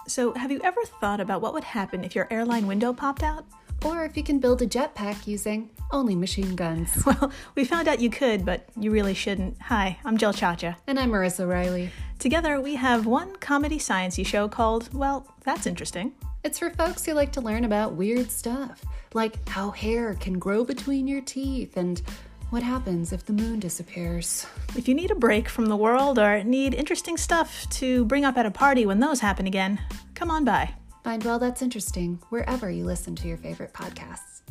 So, have you ever thought about what would happen if your airline window popped out? Or if you can build a jetpack using only machine guns. Well, we found out you could, but you really shouldn't. Hi, I'm Jill Chacha. And I'm Marissa Riley. Together, we have one comedy sciencey show called, well, that's interesting. It's for folks who like to learn about weird stuff, like how hair can grow between your teeth and what happens if the moon disappears. If you need a break from the world or need interesting stuff to bring up at a party when those happen again, come on by. Find Well That's Interesting wherever you listen to your favorite podcasts.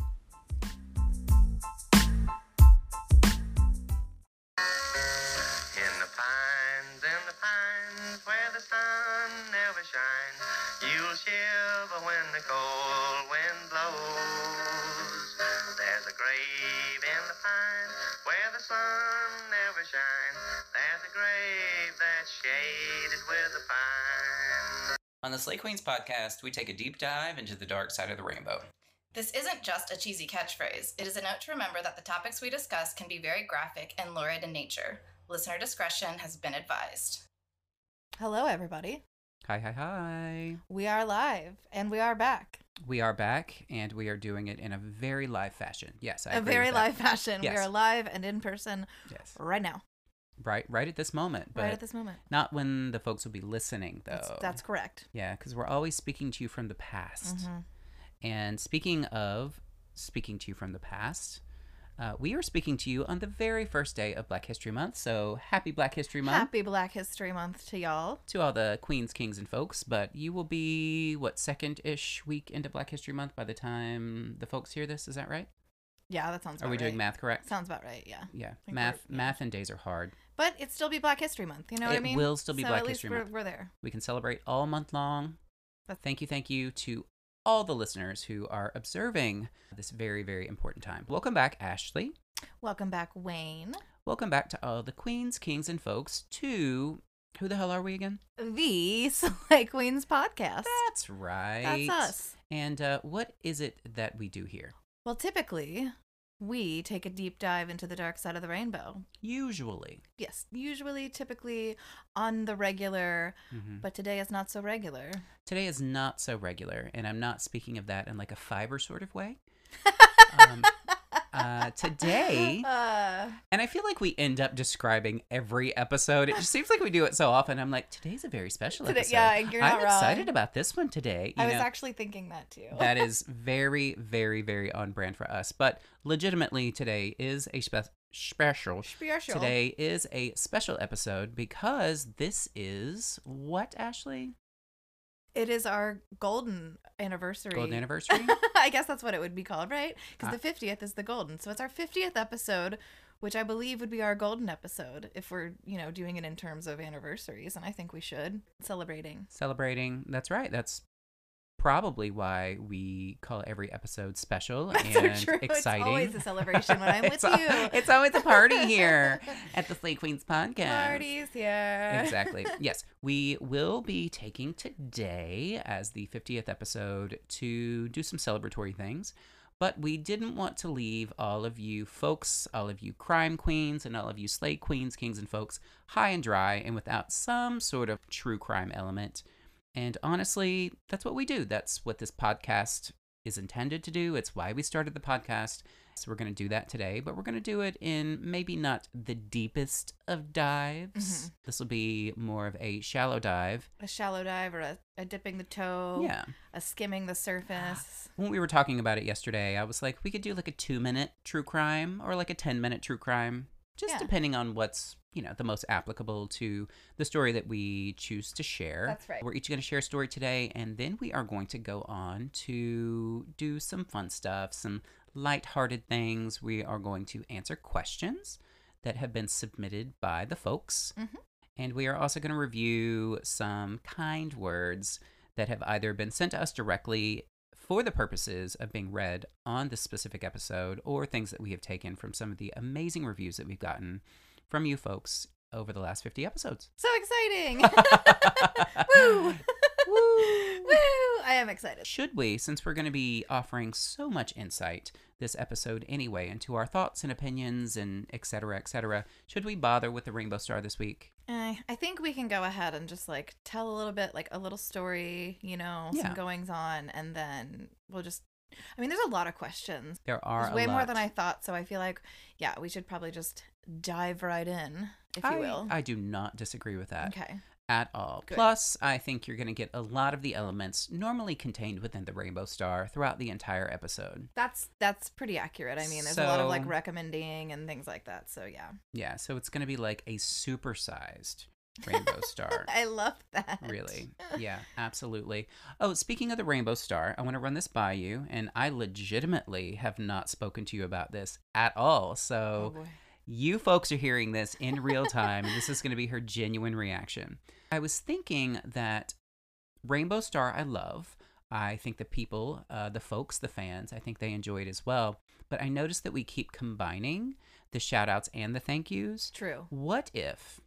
In the pines where the sun never shines, you'll shiver when the cold wind blows. There's a grave in the pines where the sun never shines. There's a grave that's shaded with a pine. On the Slay Queens podcast, we take a deep dive into the dark side of the rainbow. This isn't just a cheesy catchphrase. It is a note to remember that the topics we discuss can be very graphic and lurid in nature. Listener discretion has been advised. Hello, everybody. Hi. We are live, and we are back. We are back, and we are doing it in a very live fashion. Yes, I agree A very with that. live fashion. Yes. We are live and in person Yes. right now. Right at this moment. But Right at this moment. not when the folks will be listening, though. That's correct. Yeah, because we're always speaking to you from the past. Mm-hmm. And speaking of speaking to you from the past, we are speaking to you on the very first day of Black History Month. So happy Black History Month. Happy Black History Month to y'all. To all the queens, kings, and folks. But you will be, second-ish week into Black History Month by the time the folks hear this. Is that right? Yeah, that sounds about Are we right. doing math correct? Sounds about right, yeah. Yeah. think Math and days are hard. But it still be Black History Month, you know what I mean? It will still be so Black at least History Month. We're there. We can celebrate all month long. Thank you to all the listeners who are observing this very, very important time. Welcome back, Ashley. Welcome back, Wayne. Welcome back to all the queens, kings, and folks to... Who the hell are we again? The Slay Queens podcast. That's right. That's us. And what is it that we do here? Well, typically, we take a deep dive into the dark side of the rainbow. Usually. Yes, usually, typically, on the regular, Mhm. but today is not so regular. Today is not so regular, and I'm not speaking of that in like a fiber sort of way. Today, and I feel like we end up describing every episode. It just seems like we do it so often. I'm like, today's a very special episode. Yeah, you're not I'm wrong. excited about this one today. I was actually thinking that too. That is very, very, very on brand for us. But legitimately, today is a special. Today is a special episode because this is what, Ashley? It is our golden anniversary. Golden anniversary? I guess that's what it would be called, right? Because the 50th is the golden. So it's our 50th episode, which I believe would be our golden episode if we're, doing it in terms of anniversaries. And I think we should. Celebrating. That's right. That's probably why we call every episode special That's and so true. exciting. It's always a celebration when I'm with you. It's always a party here at the Slay Queens podcast. Parties here. Exactly. Yes, we will be taking today as the 50th episode to do some celebratory things. But we didn't want to leave all of you folks, all of you crime queens, and all of you slay queens, kings, and folks high and dry and without some sort of true crime element. And honestly, that's what we do. That's what this podcast is intended to do. It's why we started the podcast. So we're going to do that today, but we're going to do it in maybe not the deepest of dives. Mm-hmm. This will be more of a shallow dive. A shallow dive or a dipping the toe. Yeah. A skimming the surface. When we were talking about it yesterday, I was like, we could do like a 2-minute true crime or like a 10-minute true crime, just depending on what's, the most applicable to the story that we choose to share. That's right. We're each going to share a story today, and then we are going to go on to do some fun stuff, some lighthearted things. We are going to answer questions that have been submitted by the folks. Mm-hmm. And we are also going to review some kind words that have either been sent to us directly for the purposes of being read on this specific episode, or things that we have taken from some of the amazing reviews that we've gotten from you folks over the last 50 episodes. So exciting! Woo! Woo! I am excited. Should we, since we're going to be offering so much insight this episode anyway into our thoughts and opinions and et cetera, should we bother with the Rainbow Star this week? I think we can go ahead and just like tell a little bit, like a little story, you know, Yeah. some goings on, and then we'll just. I mean, there's a lot of questions. There are There's a way more lot. than I thought, so I feel like, yeah, we should probably just dive right in, if you will. I do not disagree with that Okay. at all. Good. Plus, I think you're going to get a lot of the elements normally contained within the Rainbow Star throughout the entire episode. That's pretty accurate. I mean, there's a lot of like So- recommending and things like that. So yeah, Yeah, so it's going to be like a supersized Rainbow Star. I love that. Really? Yeah, absolutely. Oh, speaking of the Rainbow Star, I want to run this by you, and I legitimately have not spoken to you about this at all. Oh So boy. you folks are hearing this in real time, and this is going to be her genuine reaction. I was thinking that Rainbow Star I love. I think the people, the folks, the fans, I think they enjoy it as well. But I noticed that we keep combining the shout outs and the thank yous. True. What if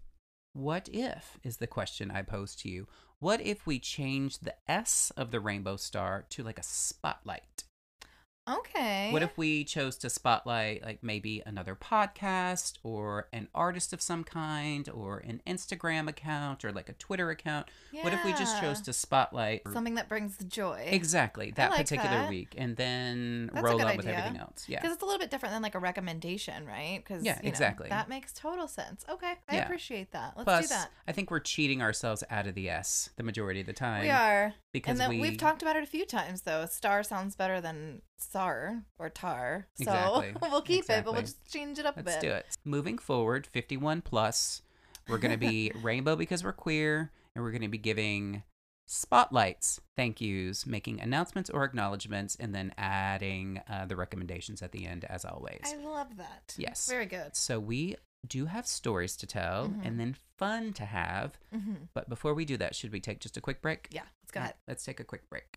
is the question I pose to you? What if we change the S of the Rainbow Star to like a spotlight? Okay. What if we chose to spotlight like maybe another podcast or an artist of some kind or an Instagram account or like a Twitter account? What if we just chose Yeah. to spotlight something that brings joy? exactly that like particular that. week and then That's a roll good on with idea. everything else? Yeah. Because it's a little bit different than like a recommendation, right? Because Yeah, exactly. that makes total sense. Okay, I Yeah. appreciate that. Let's Plus, do that. I think we're cheating ourselves out of the S the majority of the time. We are. Because And then we've talked about it a few times, though. Star sounds better than SAR or TAR. So Exactly. we'll keep it, but we'll Exactly. just change it up a Let's bit. do it. Moving forward, 51 plus, we're going to be rainbow because we're queer, and we're going to be giving spotlights, thank yous, making announcements or acknowledgments, and then adding the recommendations at the end, as always. I love that. Yes. Very good. So we do have stories to tell Mhm. and then fun to have. Hmm. But before we do that, should we take just a quick break? Yeah, let's go All ahead. right, let's take a quick break.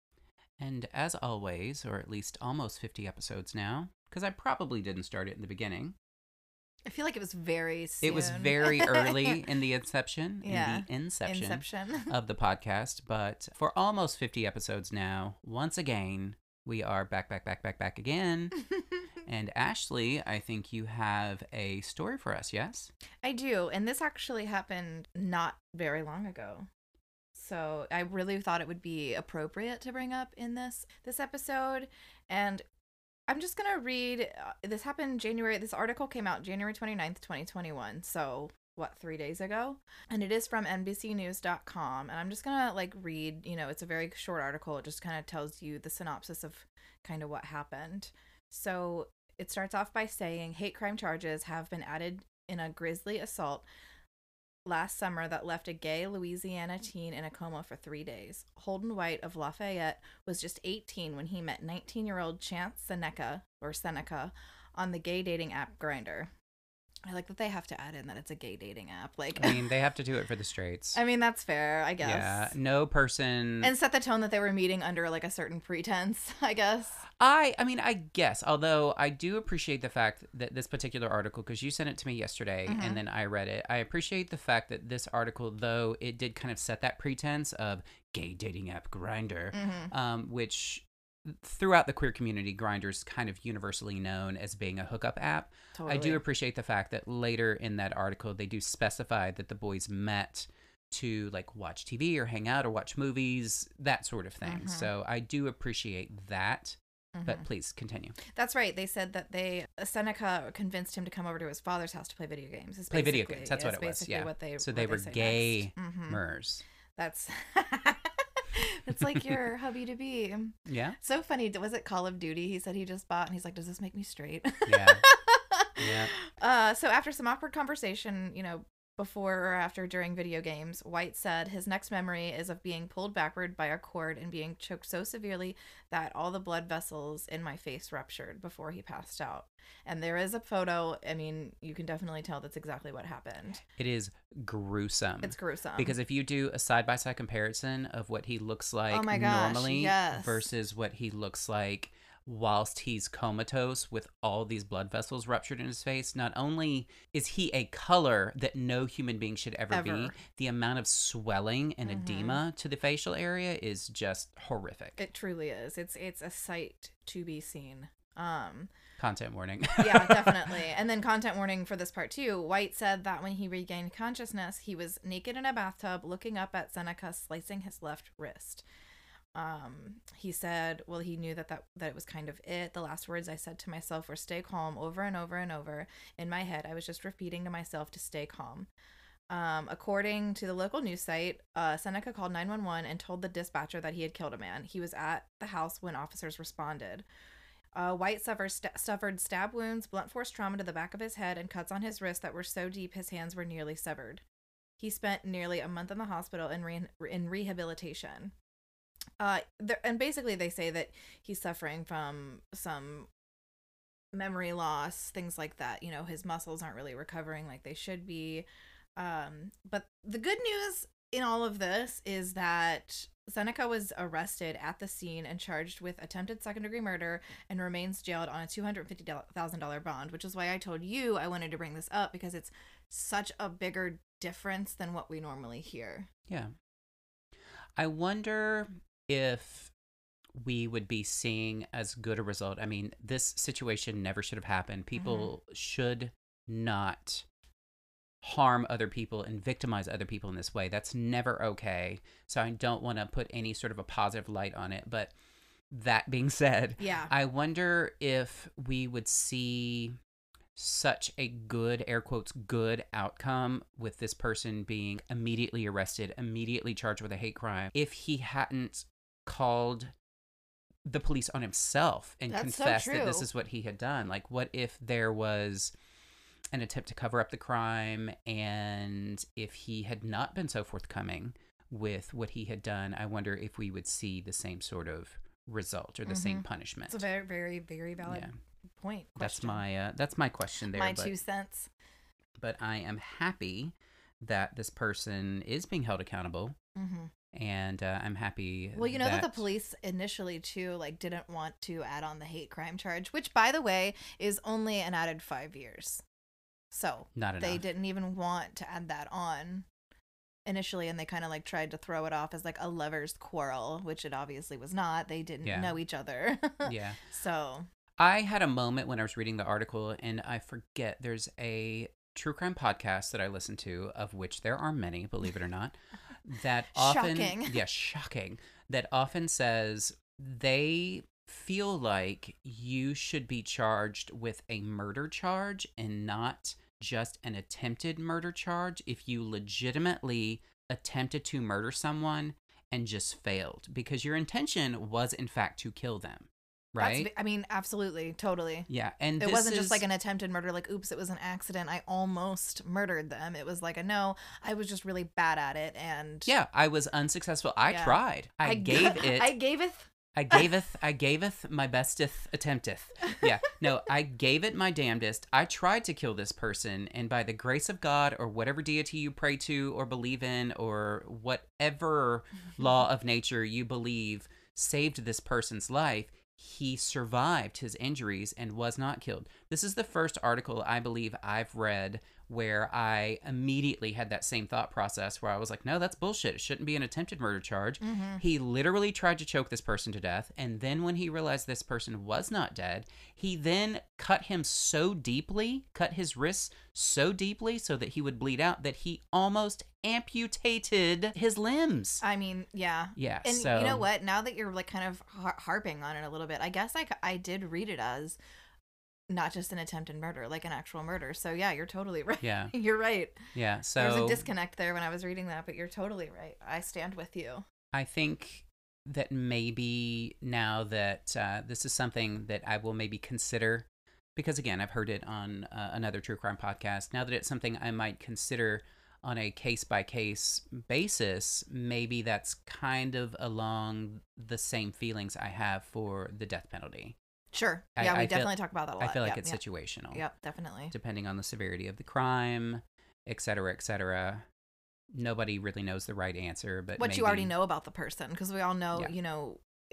And as always, or at least almost 50 episodes now, because I probably didn't start it in the beginning. I feel like it was very soon. It was very early in the inception, Yeah. in the inception Inception. of the podcast. But for almost 50 episodes now, once again, we are back again. And Ashley, I think you have a story for us, yes? I do, and this actually happened not very long ago. So I really thought it would be appropriate to bring up in this episode, and I'm just gonna read. This happened January. This article came out January 29th, 2021. So what, 3 days ago? And it is from NBCnews.com, and I'm just gonna like read. You know, it's a very short article. It just kind of tells you the synopsis of kind of what happened. So it starts off by saying hate crime charges have been added in a grisly assault last summer that left a gay Louisiana teen in a coma for 3 days. Holden White of Lafayette was just 18 when he met 19-year-old Chance Seneca on the gay dating app Grindr. I like that they have to add in that it's a gay dating app. Like, I mean, they have to do it for the straights. I mean, that's fair, I guess. Yeah, no person. And set the tone that they were meeting under like a certain pretense, I guess. I mean, I guess, although I do appreciate the fact that this particular article, because you sent it to me yesterday Mhm. and then I read it, I appreciate the fact that this article, though it did kind of set that pretense of gay dating app Grindr, Mhm. which throughout the queer community, Grindr is kind of universally known as being a hookup app. Totally. I do appreciate the fact that later in that article, they do specify that the boys met to like watch TV or hang out or watch movies, that sort of thing. Mhm. So I do appreciate that. But Mhm. please continue. That's right. They said that Seneca convinced him to come over to his father's house to play video games. Is Play video basically- games. That's yeah, what it's it was. basically Yeah. What they, So what they were say gay next. Mhm. mers. That's that's like your hubby to be. Yeah. So funny. Was it Call of Duty? He said he just bought, and he's like, "Does this make me straight?" Yeah. Yeah. So after some awkward conversation, you know, before or after during video games, White said his next memory is of being pulled backward by a cord and being choked so severely that all the blood vessels in my face ruptured before he passed out. And there is a photo. I mean, you can definitely tell that's exactly what happened. It is gruesome. It's gruesome. Because if you do a side-by-side comparison of what he looks like Oh my gosh, normally yes. versus what he looks like whilst he's comatose with all these blood vessels ruptured in his face. Not only is he a color that no human being should ever be, Ever. the amount of swelling and edema to the facial area is just horrific. It truly is. It's a sight to be seen. Content warning. Yeah, definitely. And then content warning for this part too. White said that when he regained consciousness, he was naked in a bathtub looking up at Seneca slicing his left wrist. He said, well, he knew that it was kind of it. The last words I said to myself were stay calm over and over and over. In my head, I was just repeating to myself to stay calm. According to the local news site, Seneca called 911 and told the dispatcher that he had killed a man. He was at the house when officers responded. White suffered stab wounds, blunt force trauma to the back of his head, and cuts on his wrist that were so deep his hands were nearly severed. He spent nearly a month in the hospital in rehabilitation. And basically they say that he's suffering from some memory loss, things like that. You know, his muscles aren't really recovering like they should be. But the good news in all of this is that Seneca was arrested at the scene and charged with attempted second-degree murder and remains jailed on a $250,000 bond, which is why I told you I wanted to bring this up, because it's such a bigger difference than what we normally hear. Yeah. I wonder if we would be seeing as good a result. I mean, this situation never should have happened. People should not harm other people and victimize other people in this way. That's never okay. So I don't want to put any sort of a positive light on it. But that being said, Yeah. I wonder if we would see such a good, air quotes, good outcome with this person being immediately arrested, immediately charged with a hate crime, if he hadn't called the police on himself and That's so confessed that true. this is what he had done. Like, what if there was an attempt to cover up the crime, and if he had not been so forthcoming with what he had done, I wonder if we would see the same sort of result or the same punishment. It's a very, very, very valid Yeah. point. That's Question. my question there. My but, 2 cents. but I am happy that this person is being held accountable, and I'm happy. Well, you know that the police initially too didn't want to add on the hate crime charge, which by the way is only an added 5 years. So Not they enough. didn't even want to add that on initially, and they kind of tried to throw it off as a lover's quarrel, which it obviously was not. They didn't Yeah. know each other. Yeah. So I had a moment when I was reading the article, and I forget, there's a true crime podcast that I listen to, of which there are many, believe it or not, that often, Shocking. yeah, shocking, that often says they feel like you should be charged with a murder charge and not just an attempted murder charge if you legitimately attempted to murder someone and just failed, because your intention was in fact to kill them, right? I mean, absolutely, totally. Yeah, and It this wasn't is, just an attempted murder, oops, it was an accident. I almost murdered them. It was no, I was just really bad at it. And yeah, I was unsuccessful. I Yeah. tried. I gaveth my besteth attempteth. Yeah, no, I gave it my damnedest. I tried to kill this person, and by the grace of God, or whatever deity you pray to or believe in, or whatever law of nature you believe saved this person's life, he survived his injuries and was not killed. This is the first article I believe I've read where I immediately had that same thought process where I was like, no, that's bullshit. It shouldn't be an attempted murder charge. He literally tried to choke this person to death. And then when he realized this person was not dead, he then cut his wrists so deeply so that he would bleed out that he almost amputated his limbs. I mean, yeah. Yeah, And so- you know what? Now that you're kind of harping on it a little bit, I guess I did read it as not just an attempted murder, an actual murder. So yeah, you're totally right. Yeah. You're right. Yeah, so There was a disconnect there when I was reading that, but you're totally right. I stand with you. I think that maybe now that this is something that I will maybe consider, because again, I've heard it on another true crime podcast. Now that it's something I might consider on a case-by-case basis, maybe that's kind of along the same feelings I have for the death penalty. Sure. I Yeah, we feel- definitely talk about that a lot. I feel like Yep, it's yep. situational. Yep, definitely. Depending on the severity of the crime, et cetera, et cetera. Nobody really knows the right answer, but What you already maybe- know about the person, because we all know, Yeah.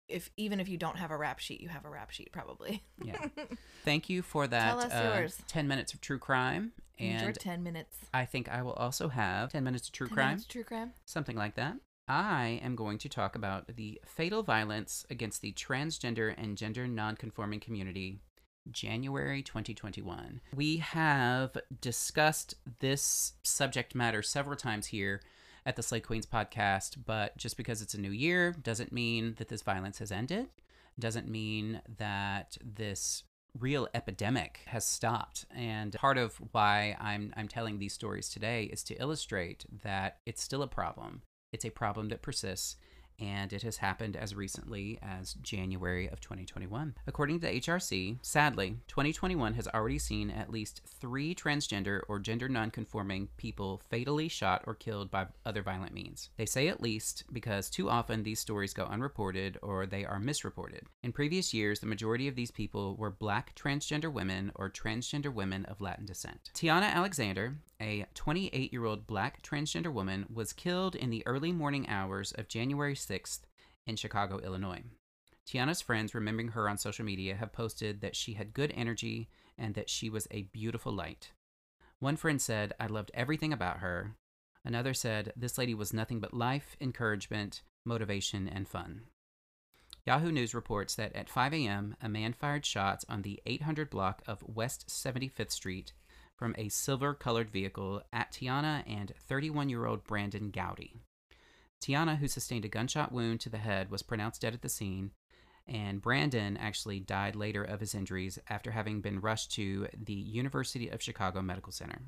even if you don't have a rap sheet, you have a rap sheet probably. Yeah. Thank you for that. Tell us yours. 10 minutes of true crime. Your And 10 minutes. I think I will also have 10 minutes of true 10 crime. minutes true crime. Something like that. I am going to talk about the fatal violence against the transgender and gender nonconforming community, January 2021. We have discussed this subject matter several times here at the Slay Queens podcast, but just because it's a new year doesn't mean that this violence has ended, doesn't mean that this real epidemic has stopped. And part of why I'm telling these stories today is to illustrate that it's still a problem. It's a problem that persists, and it has happened as recently as January of 2021. According to the HRC, sadly, 2021 has already seen at least 3 transgender or gender nonconforming people fatally shot or killed by other violent means. They say at least because too often these stories go unreported or they are misreported. In previous years, the majority of these people were Black transgender women or transgender women of Latin descent. Tiana Alexander, a 28-year-old Black transgender woman, was killed in the early morning hours of January 6th in Chicago, Illinois. Tiana's friends, remembering her on social media, have posted that she had good energy and that she was a beautiful light. One friend said, "I loved everything about her." Another said, "This lady was nothing but life, encouragement, motivation, and fun." Yahoo News reports that at 5 a.m., a man fired shots on the 800 block of West 75th Street from a silver-colored vehicle at Tiana and 31-year-old Brandon Gowdy. Tiana, who sustained a gunshot wound to the head, was pronounced dead at the scene, and Brandon actually died later of his injuries after having been rushed to the University of Chicago Medical Center.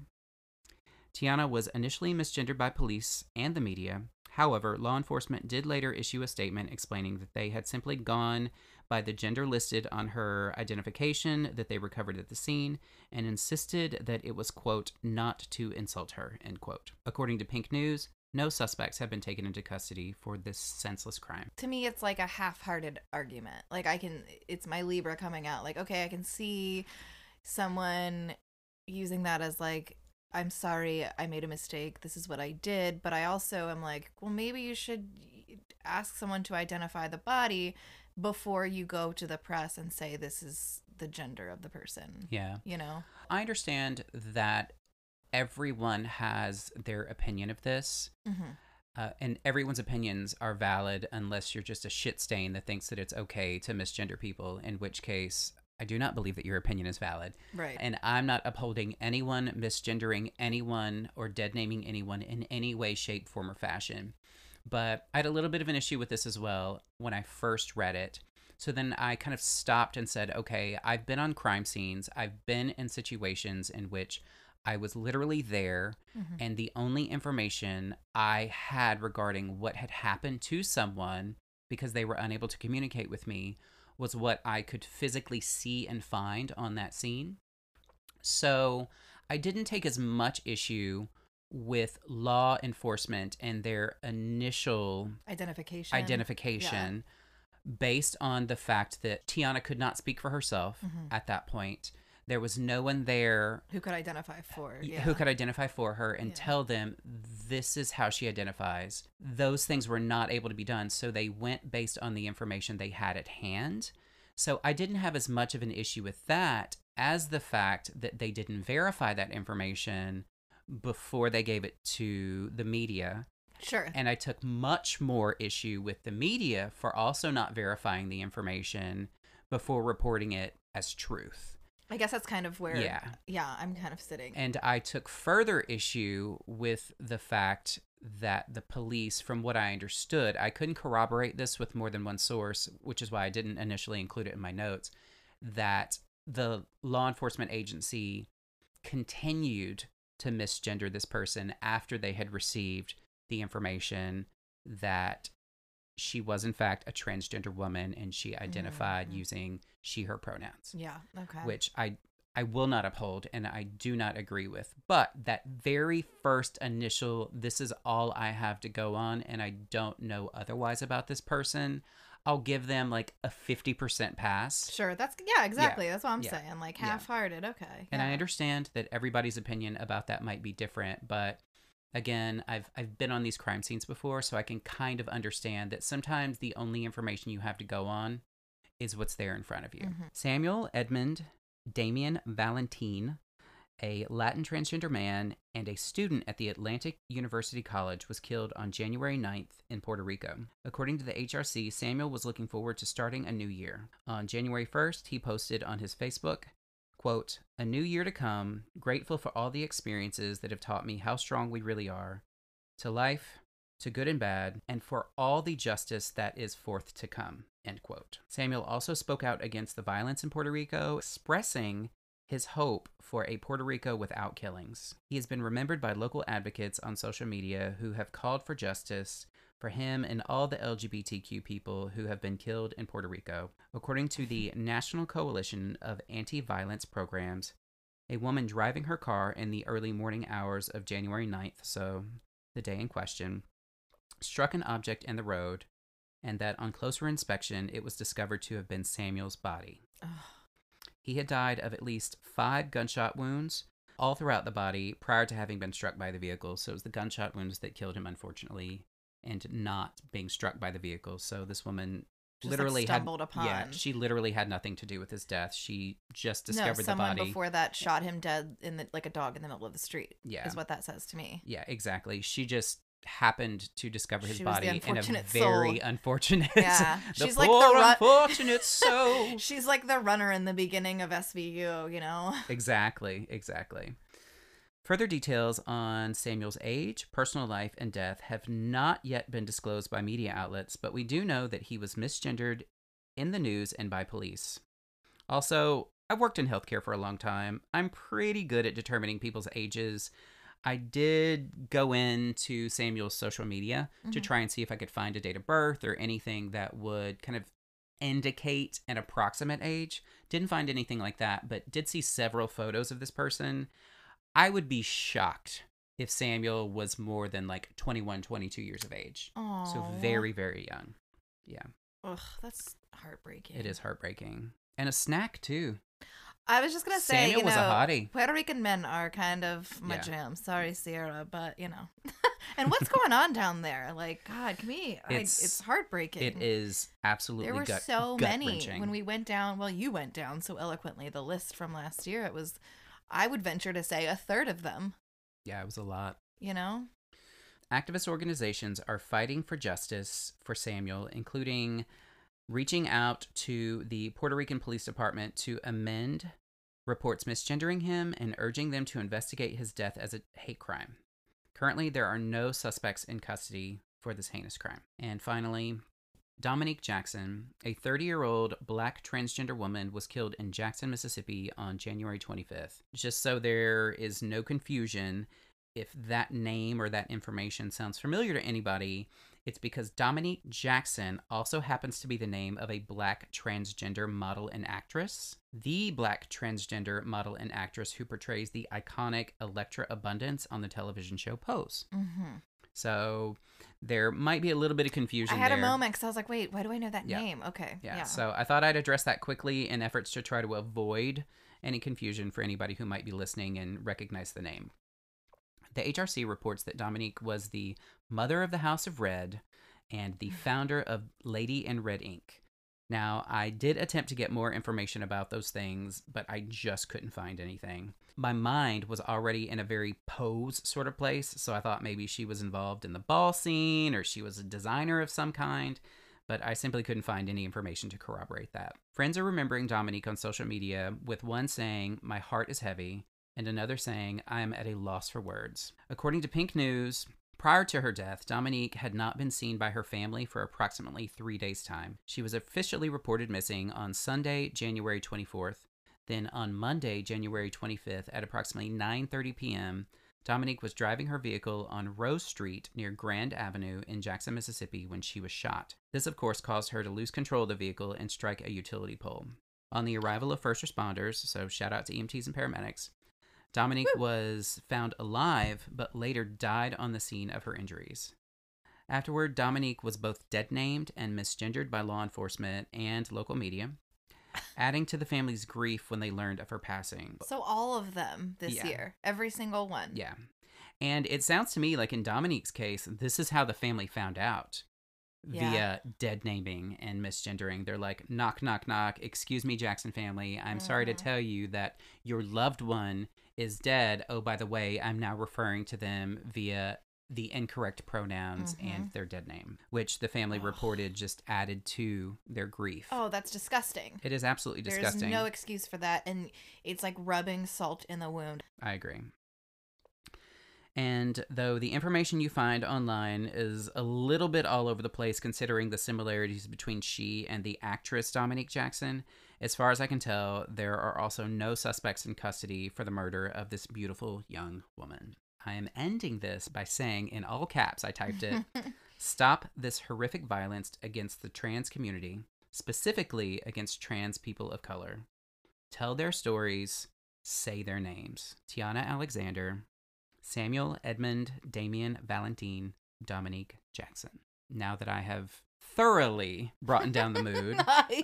Tiana was initially misgendered by police and the media. However, law enforcement did later issue a statement explaining that they had simply gone by the gender listed on her identification that they recovered at the scene and insisted that it was, quote, not to insult her, end quote. According to Pink News, no suspects have been taken into custody for this senseless crime. To me, it's like a half-hearted argument. Like, it's my Libra coming out. Like, okay, I can see someone using that as like, I'm sorry, I made a mistake. This is what I did. But I also am like, well, maybe you should ask someone to identify the body before you go to the press and say this is the gender of the person. Yeah. You know? I understand that everyone has their opinion of this. Mm-hmm. And everyone's opinions are valid unless you're just a shit stain that thinks that it's okay to misgender people, in which case I do not believe that your opinion is valid. Right. And I'm not upholding anyone misgendering anyone or dead naming anyone in any way, shape, form, or fashion. But I had a little bit of an issue with this as well when I first read it. So then I kind of stopped and said, okay, I've been on crime scenes. I've been in situations in which I was literally there, Mm-hmm. and the only information I had regarding what had happened to someone, because they were unable to communicate with me, was what I could physically see and find on that scene. So I didn't take as much issue with law enforcement and their initial identification based on the fact that Tiana could not speak for herself at that point. There was no one there who could identify for her and tell them this is how she identifies. Those things were not able to be done, so they went based on the information they had at hand. So I didn't have as much of an issue with that as the fact that they didn't verify that information before they gave it to the media. Sure. And I took much more issue with the media for also not verifying the information before reporting it as truth. I guess that's kind of where, I'm kind of sitting. And I took further issue with the fact that the police, from what I understood, I couldn't corroborate this with more than one source, which is why I didn't initially include it in my notes, that the law enforcement agency continued to misgender this person after they had received the information that she was in fact a transgender woman and she identified using she, her pronouns. Yeah, okay. Which I will not uphold and I do not agree with. But that very first initial, this is all I have to go on and I don't know otherwise about this person, I'll give them like a 50% pass. Sure, exactly. That's what I'm saying. Like half-hearted, okay. And I understand that everybody's opinion about that might be different, but Again, I've been on these crime scenes before, so I can kind of understand that sometimes the only information you have to go on is what's there in front of you. Samuel Edmund Damian Valentine, a Latin transgender man and a student at the Atlantic University College, was killed on January 9th in Puerto Rico. According to the HRC, Samuel was looking forward to starting a new year. On January 1st, he posted on his Facebook, quote, "A new year to come, grateful for all the experiences that have taught me how strong we really are, to life, to good and bad, and for all the justice that is forth to come," end quote. Samuel also spoke out against the violence in Puerto Rico, expressing his hope for a Puerto Rico without killings. He has been remembered by local advocates on social media who have called for justice for him and all the LGBTQ people who have been killed in Puerto Rico. According to the National Coalition of Anti-Violence Programs, a woman driving her car in the early morning hours of January 9th, so the day in question, struck an object in the road, and that on closer inspection, it was discovered to have been Samuel's body. He had died of at least 5 gunshot wounds all throughout the body prior to having been struck by the vehicle. So it was the gunshot wounds that killed him, unfortunately, and not being struck by the vehicle. So this woman Just, literally like, stumbled upon. Yeah, she literally had nothing to do with his death. She just No, discovered the someone body. before that shot him dead in the, like a dog in the middle of the street. Yeah. Is what that says to me. Yeah, exactly. She just happened to discover his She was the body in a unfortunate very soul. unfortunate. Yeah, the she's poor like the unfortunate soul. She's like the runner in the beginning of SVU, you know? Exactly. Further details on Samuel's age, personal life, and death have not yet been disclosed by media outlets, but we do know that he was misgendered in the news and by police. Also, I've worked in healthcare for a long time. I'm pretty good at determining people's ages. I did go into Samuel's social media to try and see if I could find a date of birth or anything that would kind of indicate an approximate age. Didn't find anything like that, but did see several photos of this person. I would be shocked if Samuel was more than like 21, 22 years of age. Aww. So very, very young. Yeah. Ugh, that's heartbreaking. It is heartbreaking. And a snack, too. I was just going to say, Samuel was a hottie. Puerto Rican men are kind of my Yeah. jam. Sorry, Sierra, but, you know. And what's going on down there? Like, God, it's heartbreaking. It is absolutely There were gut, so many gut-wrenching. when we went down. Well, you went down so eloquently the list from last year. It was, I would venture to say, a third of them, Yeah, it was a lot. you know? Activist organizations are fighting for justice for Samuel, including reaching out to the Puerto Rican Police Department to amend reports misgendering him and urging them to investigate his death as a hate crime. Currently, there are no suspects in custody for this heinous crime. And finally, Dominique Jackson, a 30-year-old black transgender woman, was killed in Jackson, Mississippi on January 25th. Just so there is no confusion, if that name or that information sounds familiar to anybody, it's because Dominique Jackson also happens to be the name of a black transgender model and actress. The black transgender model and actress who portrays the iconic Electra Abundance on the television show Pose. Mm-hmm. So there might be a little bit of confusion I had there. a moment because I was like, wait, why do I know that Yeah. name? Okay. Yeah, so I thought I'd address that quickly in efforts to try to avoid any confusion for anybody who might be listening and recognize the name. The HRC reports that Dominique was the mother of the House of Red and the founder of Lady in Red Ink. Now, I did attempt to get more information about those things, but I just couldn't find anything. My mind was already in a very Pose sort of place, so I thought maybe she was involved in the ball scene or she was a designer of some kind, but I simply couldn't find any information to corroborate that. Friends are remembering Dominique on social media, with one saying, "My heart is heavy," and another saying, "I am at a loss for words." According to Pink News, prior to her death, Dominique had not been seen by her family for approximately 3 days' time. She was officially reported missing on Sunday, January 24th. Then on Monday, January 25th, at approximately 9:30 p.m., Dominique was driving her vehicle on Rose Street near Grand Avenue in Jackson, Mississippi when she was shot. This, of course, caused her to lose control of the vehicle and strike a utility pole. On the arrival of first responders, so shout out to EMTs and paramedics, Dominique was found alive, but later died on the scene of her injuries. Afterward, Dominique was both dead-named and misgendered by law enforcement and local media, adding to the family's grief when they learned of her passing. So all of them this Yeah. year, every single one. Yeah. And it sounds to me like in Dominique's case, this is how the family found out. Via dead naming and misgendering. They're like, knock, knock, knock. Excuse me, Jackson family. I'm sorry to tell you that your loved one is dead. Oh, by the way, I'm now referring to them via the incorrect pronouns and their dead name, which the family reported just added to their grief. Oh, that's disgusting. It is absolutely disgusting. There's no excuse for that. And it's like rubbing salt in the wound. I agree. And though the information you find online is a little bit all over the place considering the similarities between she and the actress Dominique Jackson, as far as I can tell, there are also no suspects in custody for the murder of this beautiful young woman. I am ending this by saying, in all caps, I typed it, stop this horrific violence against the trans community, specifically against trans people of color. Tell their stories, say their names. Tiana Alexander, Samuel Edmund Damien Valentine, Dominique Jackson. Now that I have thoroughly brought down the mood,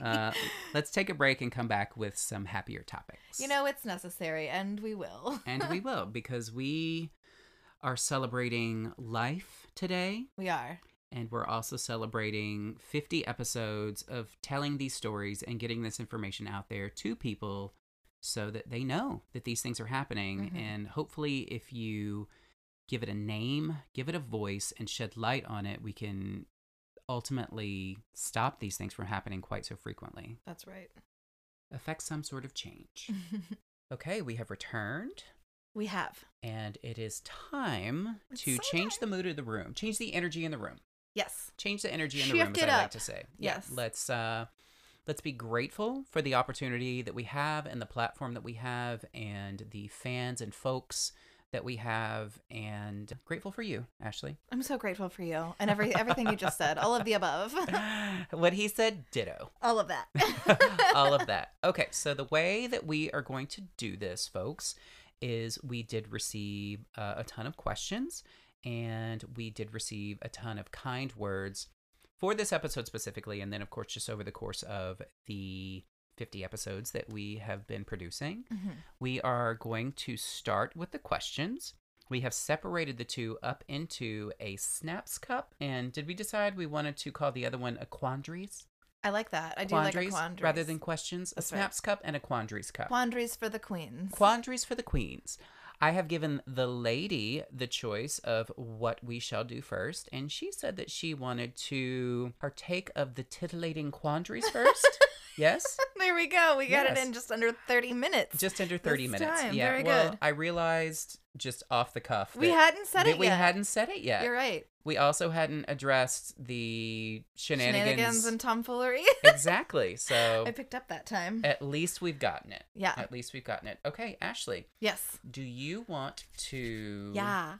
let's take a break and come back with some happier topics. You know, it's necessary, and we will. And we will, because we are celebrating life today. We are. And we're also celebrating 50 episodes of telling these stories and getting this information out there to people so that they know that these things are happening. And hopefully if you give it a name, give it a voice, and shed light on it, we can ultimately stop these things from happening quite so frequently. That's right. Affect some sort of change. Okay, we have returned. We have. And it is time to change the mood of the room. Change the energy in the room. Yes. Change the energy in the room, as I like to say. Yes. Yeah, let's be grateful for the opportunity that we have and the platform that we have and the fans and folks that we have, and grateful for you, Ashley. I'm so grateful for you and everything you just said. All of the above. What he said, ditto. All of that. All of that. Okay, so the way that we are going to do this, folks, is we did receive a ton of questions, and we did receive a ton of kind words for this episode specifically, and then, of course, just over the course of the 50 episodes that we have been producing. We are going to start with the questions. We have separated the two up into a Snaps cup, and did we decide we wanted to call the other one a Quandaries? I like that. I do like a quandaries. Rather than questions. That's a Snaps cup and a Quandaries cup. Quandaries for the queens. Quandaries for the queens. I have given the lady the choice of what we shall do first, and she said that she wanted to partake of the titillating quandaries first. Yes? There we go. We got it in just under 30 minutes. Just under 30 minutes. Time. Yeah. Very well, good. I realized just off the cuff we hadn't said it yet. We hadn't said it yet. You're right. We also hadn't addressed the shenanigans and tomfoolery. Exactly. So I picked up that time. At least we've gotten it. Yeah. At least we've gotten it. Okay, Ashley. Yes. Do you want to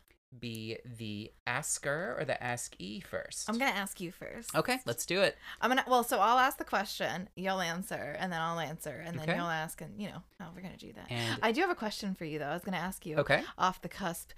be the asker or the askee first? I'm going to ask you first. Okay, let's do it. So I'll ask the question, you'll answer, and then I'll answer, and then you'll ask, and how we're going to do that. And I do have a question for you, though. I was going to ask you off the cusp.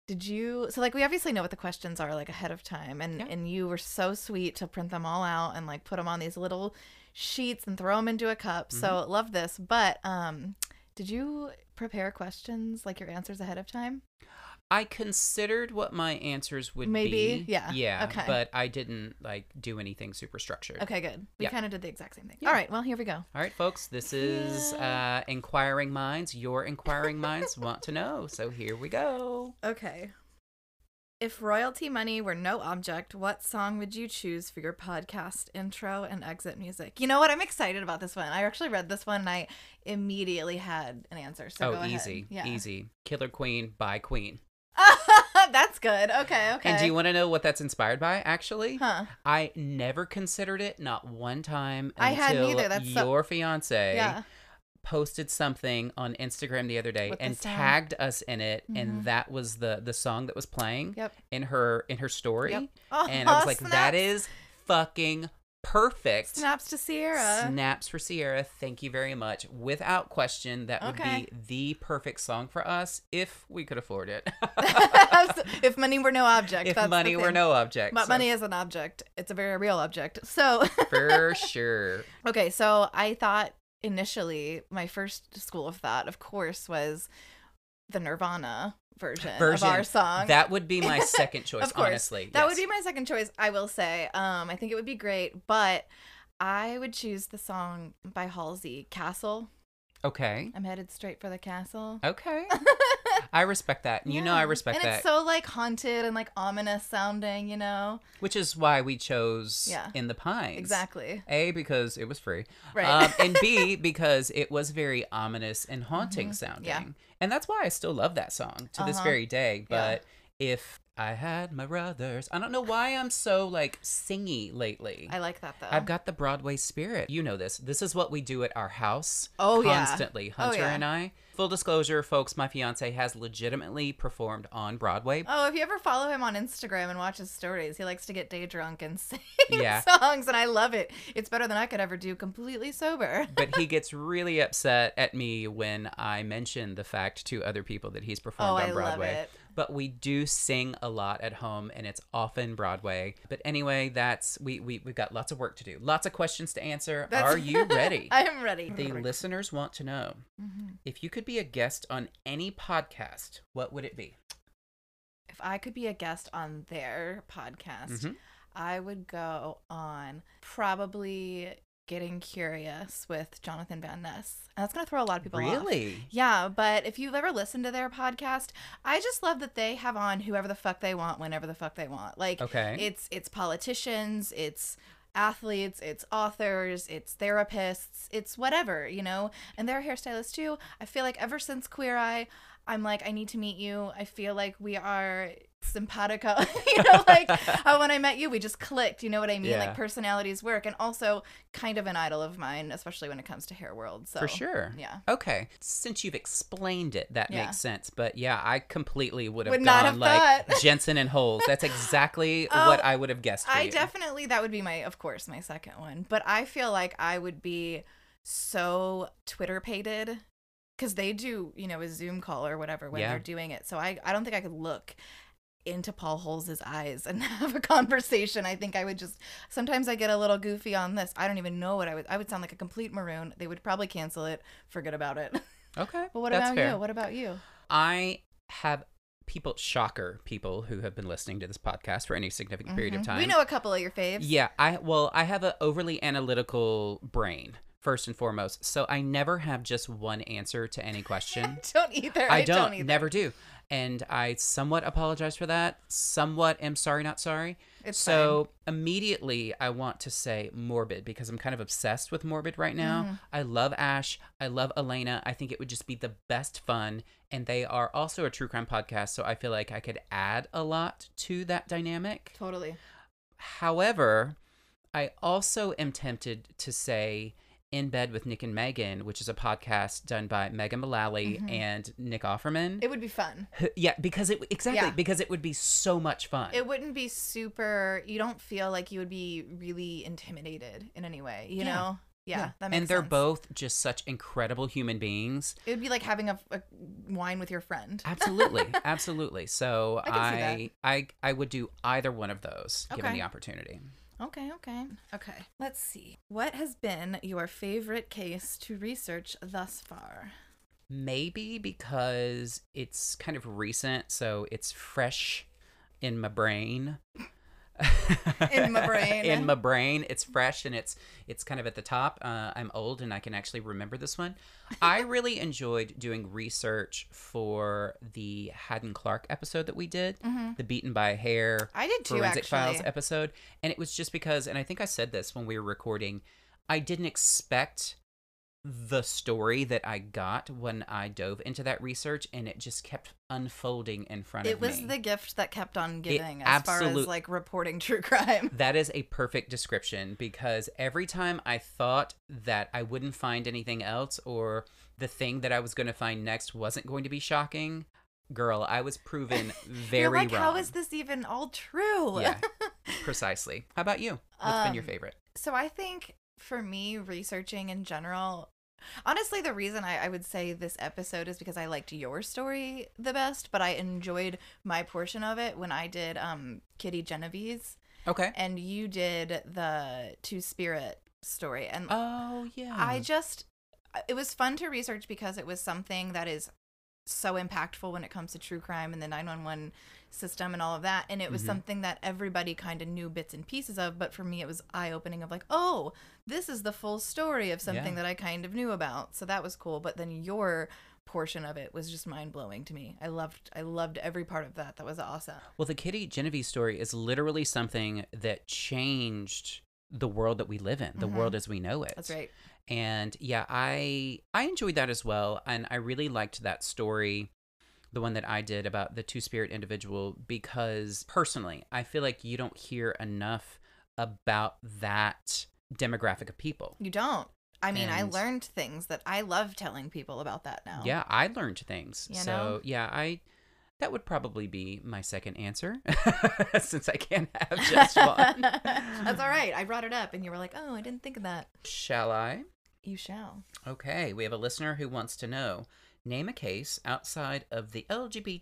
We obviously know what the questions are, like, ahead of time, and you were so sweet to print them all out and, like, put them on these little sheets and throw them into a cup. So love this. But did you prepare questions, like your answers ahead of time? I considered what my answers would be. Maybe, yeah. Yeah, okay. But I didn't, do anything super structured. Okay, good. We kind of did the exact same thing. Yeah. All right, well, here we go. All right, folks, this is Inquiring Minds. Your inquiring minds want to know, so here we go. Okay. If royalty money were no object, what song would you choose for your podcast intro and exit music? You know what? I'm excited about this one. I actually read this one and I immediately had an answer. So go easy. ahead. Yeah. Easy. Killer Queen by Queen. That's good. Okay. And do you want to know what that's inspired by, actually? Huh. I never considered it, not one time, I had until neither. That's your fiancé Yeah. posted something on Instagram the other day With the and song. tagged us in it, and that was the song that was playing in her story. Yep. And I was like, Snaps. that is fucking perfect. Snaps to Sierra. Snaps for Sierra. Thank you very much. Without question, that would be the perfect song for us if we could afford it. If money were no object. If that's money the were thing. no object. But so. money is an object. It's a very real object. So For sure. Okay, so I thought initially my first school of thought, of course, was the Nirvana version of our song. That would be my second choice, Of course. honestly. That Yes. would be my second choice, I will say. I think it would be great, but I would choose the song by Halsey, Castle. Okay. I'm headed straight for the castle. Okay. I respect that. You know I respect and that. it's so like haunted and like ominous sounding, you know? Which is why we chose Yeah. In the Pines. Exactly. A, because it was free. Right. And B, because it was very ominous and haunting sounding. Yeah. And that's why I still love that song to this very day. But if I had my brothers, I don't know why I'm so like singy lately. I like that though. I've got the Broadway spirit. You know this. This is what we do at our house. Oh, yeah. Constantly. Oh, Hunter yeah. and I. Full disclosure, folks, my fiance has legitimately performed on Broadway. Oh, if you ever follow him on Instagram and watch his stories, he likes to get day drunk and sing Yeah. songs, and I love it. It's better than I could ever do completely sober. But he gets really upset at me when I mention the fact to other people that he's performed on I Broadway. love it. But we do sing a lot at home, and it's often Broadway. But anyway, that's we've got lots of work to do, lots of questions to answer. Are you ready? I am ready. The listeners want to know if you could be a guest on any podcast, what would it be? If I could be a guest on their podcast, I would go on probably Getting Curious with Jonathan Van Ness. And that's going to throw a lot of people off. Really? Yeah, but if you've ever listened to their podcast, I just love that they have on whoever the fuck they want, whenever the fuck they want. Like, Okay. it's politicians, it's athletes, it's authors, it's therapists, it's whatever, you know? And they're hairstylists too. I feel like ever since Queer Eye, I'm like, I need to meet you. I feel like we are simpatico. You know, like how when I met you, we just clicked. You know what I mean? Yeah. Like personalities work. And also kind of an idol of mine, especially when it comes to hair world. So For sure. Yeah. Okay. Since you've explained it, that Yeah. makes sense. But yeah, I completely would have Would not gone have like thought. Jensen and Holes. That's exactly Oh, what I would have guessed for I you. definitely, that would be my, of course, my second one. But I feel like I would be so Twitter-pated because they do, you know, a Zoom call or whatever when Yeah. they're doing it. So I don't think I could look into Paul Holes' eyes and have a conversation. I think I would just, sometimes I get a little goofy on this. I don't even know what I would sound like a complete maroon. They would probably cancel it. Forget about it. Okay. But what that's about fair. you? What about you? I have people who have been listening to this podcast for any significant period of time. We know a couple of your faves. Yeah, I have an overly analytical brain, first and foremost. So I never have just one answer to any question. Don't either. I don't don't, either. never do. And I somewhat apologize for that. Somewhat am sorry, not sorry. It's so immediately I want to say Morbid because I'm kind of obsessed with Morbid right now. I love Ash. I love Elena. I think it would just be the best fun. And they are also a true crime podcast. So I feel like I could add a lot to that dynamic. Totally. However, I also am tempted to say In Bed with Nick and Megan, which is a podcast done by Megan Mullally and Nick Offerman. It would be fun. Yeah, because Yeah. because it would be so much fun. It wouldn't be super, you don't feel like you would be really intimidated in any way, you know? Yeah, that makes and they're sense. both just such incredible human beings. It would be like having a wine with your friend. Absolutely, absolutely. So I can see I would do either one of those given Okay. the opportunity. Okay. Let's see. What has been your favorite case to research thus far? Maybe because it's kind of recent, so it's fresh in my brain. In my brain. In my brain. It's fresh and it's kind of at the top. I'm old and I can actually remember this one. I really enjoyed doing research for the Haddon Clark episode that we did, the Beaten by a Hair I did too, Forensic Files actually. episode. And it was just because, and I think I said this when we were recording, I didn't expect the story that I got when I dove into that research, and it just kept unfolding in front It of me. was the gift that kept on giving as far absolute- as like reporting true crime. That is a perfect description because every time I thought that I wouldn't find anything else or the thing that I was going to find next wasn't going to be shocking, girl, I was proven very You're like, wrong. how is this even all true? Yeah, precisely. How about you? What's been your favorite? So I think for me, researching in general, honestly, the reason I would say this episode is because I liked your story the best, but I enjoyed my portion of it when I did Kitty Genevieve's Okay. and you did the Two Spirit story. And Oh, yeah. it was fun to research because it was something that is so impactful when it comes to true crime and the 911 system and all of that. And it was something that everybody kind of knew bits and pieces of. But for me, it was eye-opening of like, oh, this is the full story of something that I kind of knew about. So that was cool. But then your portion of it was just mind-blowing to me. I loved every part of that. That was awesome. Well, the Kitty Genevieve story is literally something that changed the world that we live in, the world as we know it. That's right. And yeah, I enjoyed that as well. And I really liked that story, the one that I did about the two-spirit individual, because personally, I feel like you don't hear enough about that demographic of people. You don't. I mean, I And- learned things that I love telling people about that now. Yeah, I learned things. You So know? yeah, that would probably be my second answer, since I can't have just one. That's all right. I brought it up and you were like, oh, I didn't think of that. Shall I? You shall. Okay, we have a listener who wants to know, name a case outside of the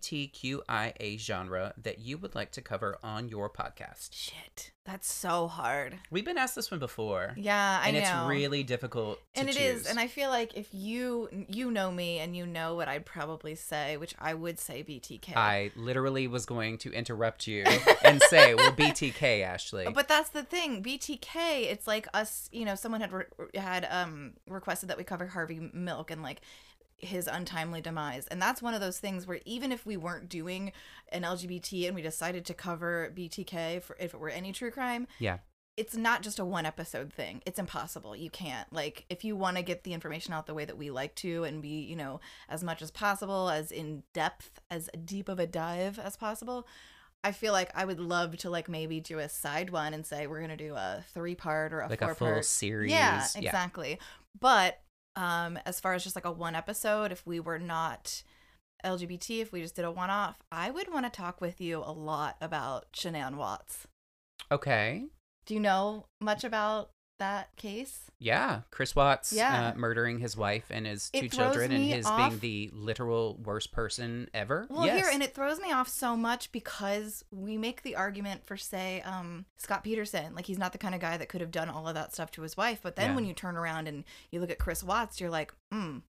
LGBTQIA genre that you would like to cover on your podcast. Shit. That's so hard. We've been asked this one before. Yeah, I and know. it's really difficult to and it choose. is, and I feel like if you know me and you know what I'd probably say, which I would say BTK. I literally was going to interrupt you and say, well, BTK, Ashley. But that's the thing, BTK. It's like us. Someone had requested that we cover Harvey Milk and like his untimely demise, and that's one of those things where even if we weren't doing an LGBT and we decided to cover BTK for if it were any true crime, Yeah. it's not just a one episode thing. It's impossible. You can't, like, if you want to get the information out the way that we like to and be, as much as possible, as in depth, as deep of a dive as possible, I feel like I would love to, like, maybe do a side one and say we're going to do a 3-part or a Like 4-part. a full series. Yeah, exactly. But as far as just like a one episode, if we were not LGBT, if we just did a one-off, I would want to talk with you a lot about Shanann Watts. Okay. Do you know much about that case? Yeah. Chris Watts Yeah. murdering his wife and his two It throws children and me his off. being the literal worst person ever. Well, yes. here, and it throws me off so much because we make the argument for, say, Scott Peterson. Like, he's not the kind of guy that could have done all of that stuff to his wife. But then Yeah. when you turn around and you look at Chris Watts, you're like,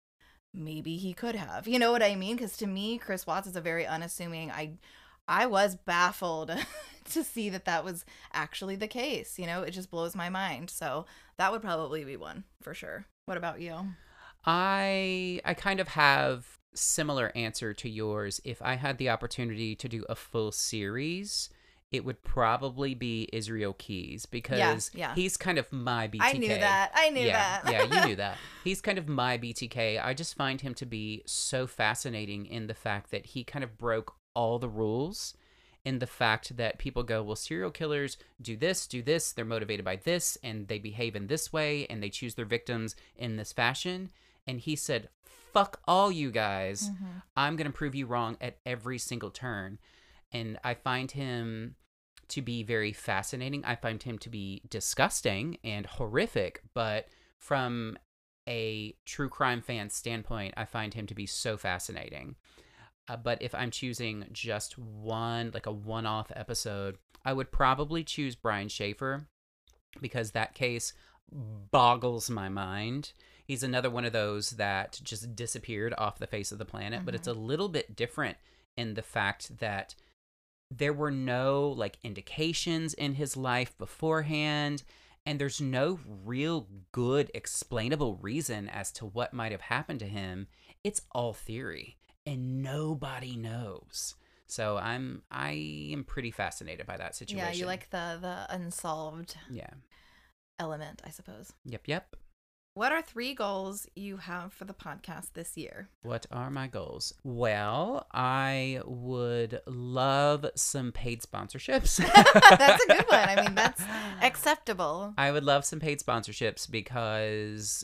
maybe he could have. You know what I mean? Because to me, Chris Watts is a very unassuming. I was baffled to see that was actually the case. It just blows my mind. So that would probably be one for sure. What about you? I kind of have similar answer to yours. If I had the opportunity to do a full series, it would probably be Israel Keys, because Yeah. he's kind of my BTK. I knew that. Yeah, you knew that. He's kind of my BTK. I just find him to be so fascinating in the fact that he kind of broke all the rules, in the fact that people go, well, serial killers do this, they're motivated by this, and they behave in this way, and they choose their victims in this fashion. And he said, fuck all you guys. I'm going to prove you wrong at every single turn. And I find him to be very fascinating. I find him to be disgusting and horrific, but from a true crime fan standpoint, I find him to be so fascinating. But if I'm choosing just one, like a one-off episode, I would probably choose Brian Schaefer, because that case boggles my mind. He's another one of those that just disappeared off the face of the planet, but it's a little bit different in the fact that there were no like indications in his life beforehand, and there's no real good explainable reason as to what might have happened to him. It's all theory, and nobody knows. So I am pretty fascinated by that situation. Yeah, you like the unsolved Yeah. element, I suppose. Yep. What are 3 goals you have for the podcast this year? What are my goals? Well, I would love some paid sponsorships. That's a good one. I mean, that's acceptable. I would love some paid sponsorships, because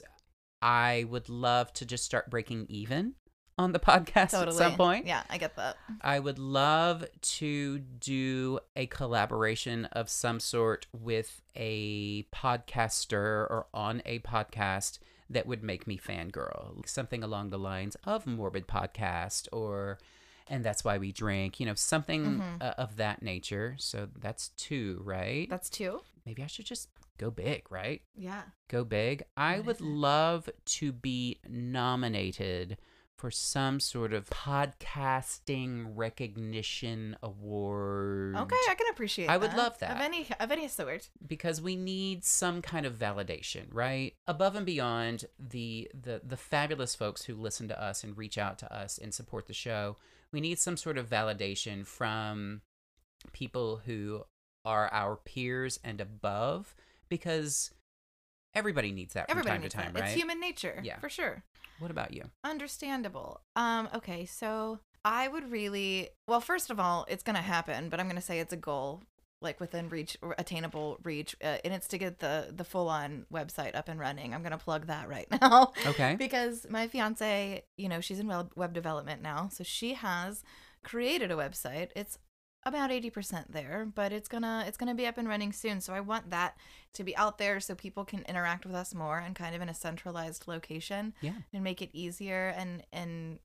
I would love to just start breaking even on the podcast at some point. Yeah, I get that. I would love to do a collaboration of some sort with a podcaster or on a podcast that would make me fangirl. Something along the lines of Morbid Podcast or And That's Why We Drink, something of that nature. So that's 2, right? That's 2. Maybe I should just go big, right? Yeah. Go big. I would love to be nominated for some sort of podcasting recognition award. Okay, I can appreciate I that. would love that. Of any sort. Because we need some kind of validation, right? Above and beyond the fabulous folks who listen to us and reach out to us and support the show, we need some sort of validation from people who are our peers and above, because everybody needs that from Everybody time to needs time, that. right? It's human nature. Yeah. For sure. What about you? Understandable. Okay, so I would really, well, first of all, it's going to happen, but I'm going to say it's a goal, like within reach, or attainable reach, and it's to get the full-on website up and running. I'm going to plug that right now. Okay. Because my fiance, you know, she's in web development now, so she has created a website. It's about 80% there, but it's gonna be up and running soon. So I want that to be out there so people can interact with us more and kind of in a centralized location. Yeah. And make it easier and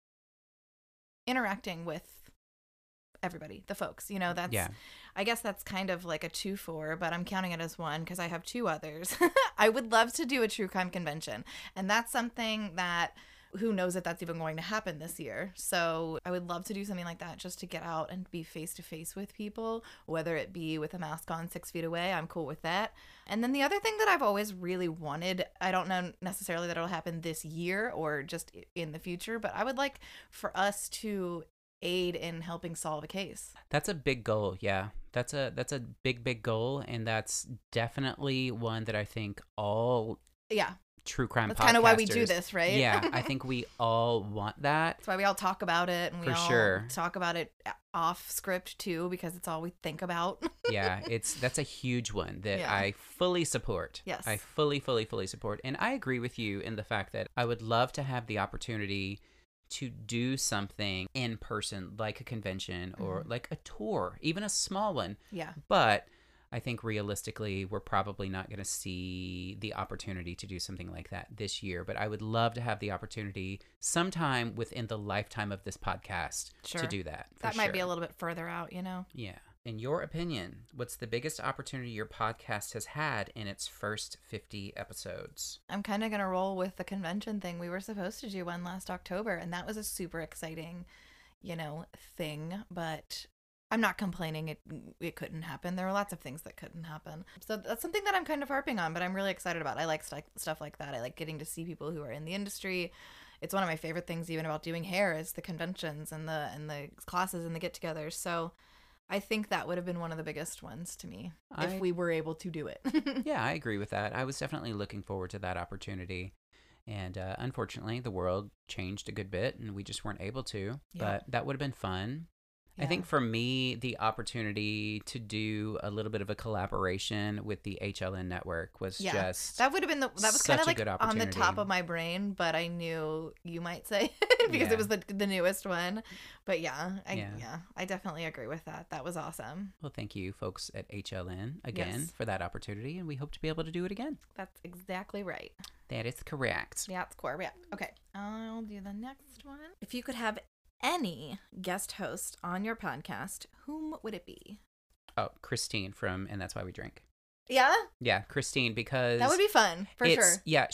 interacting with everybody, the folks. You know, that's Yeah. I guess that's kind of like a 2-for, but I'm counting it as one because I have 2 others. I would love to do a true crime convention, and that's something that who knows if that's even going to happen this year. So I would love to do something like that, just to get out and be face to face with people, whether it be with a mask on 6 feet away. I'm cool with that. And then the other thing that I've always really wanted, I don't know necessarily that it'll happen this year or just in the future, but I would like for us to aid in helping solve a case. That's a big goal. Yeah. That's a big goal, and that's definitely one that I think all Yeah. true crime That's kind of why we do podcasters- this, right? Yeah, I think we all want that. That's why we all talk about it, and we For all sure. talk about it off script too, because it's all we think about. Yeah, that's a huge one that Yeah. I fully support. Yes. I fully support. And I agree with you in the fact that I would love to have the opportunity to do something in person, like a convention or like a tour, even a small one. Yeah. But I think realistically, we're probably not going to see the opportunity to do something like that this year. But I would love to have the opportunity sometime within the lifetime of this podcast Sure. to do that. for That might be a sure. little bit further out, you know? Yeah. In your opinion, what's the biggest opportunity your podcast has had in its first 50 episodes? I'm kind of going to roll with the convention thing. We were supposed to do one last October, and that was a super exciting, you know, thing, but I'm not complaining it couldn't happen. There were lots of things that couldn't happen. So that's something that I'm kind of harping on, but I'm really excited about. I like stuff like that. I like getting to see people who are in the industry. It's one of my favorite things even about doing hair is the conventions and the classes and the get-togethers. So I think that would have been one of the biggest ones to me if we were able to do it. Yeah, I agree with that. I was definitely looking forward to that opportunity. And unfortunately, the world changed a good bit and we just weren't able to. Yeah. But that would have been fun. I Yeah. think for me, the opportunity to do a little bit of a collaboration with the HLN network was Yeah, just that would have been that was kind such of a like good on the opportunity. top of my brain, but I knew you might say because Yeah. it was the newest one. But yeah, Yeah. I definitely agree with that. That was awesome. Well, thank you, folks at HLN, again, Yes. for that opportunity. And we hope to be able to do it again. That's exactly right. That is correct. Yeah, it's core. Yeah. Okay, I'll do the next one. If you could have any guest host on your podcast, whom would it be? Oh, Christine from And That's Why We Drink. Yeah, Yeah, Christine, because that would be fun for it's, sure. Yeah,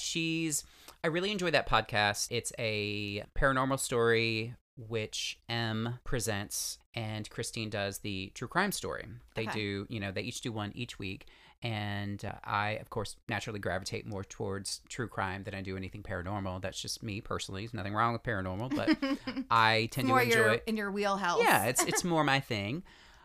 I really enjoy that podcast. It's a paranormal story which M presents and Christine does the true crime story. They Okay. they each do one each week. And I, of course, naturally gravitate more towards true crime than I do anything paranormal. That's just me personally. There's nothing wrong with paranormal, but I tend to More enjoy in your wheelhouse. Yeah, it's more my thing.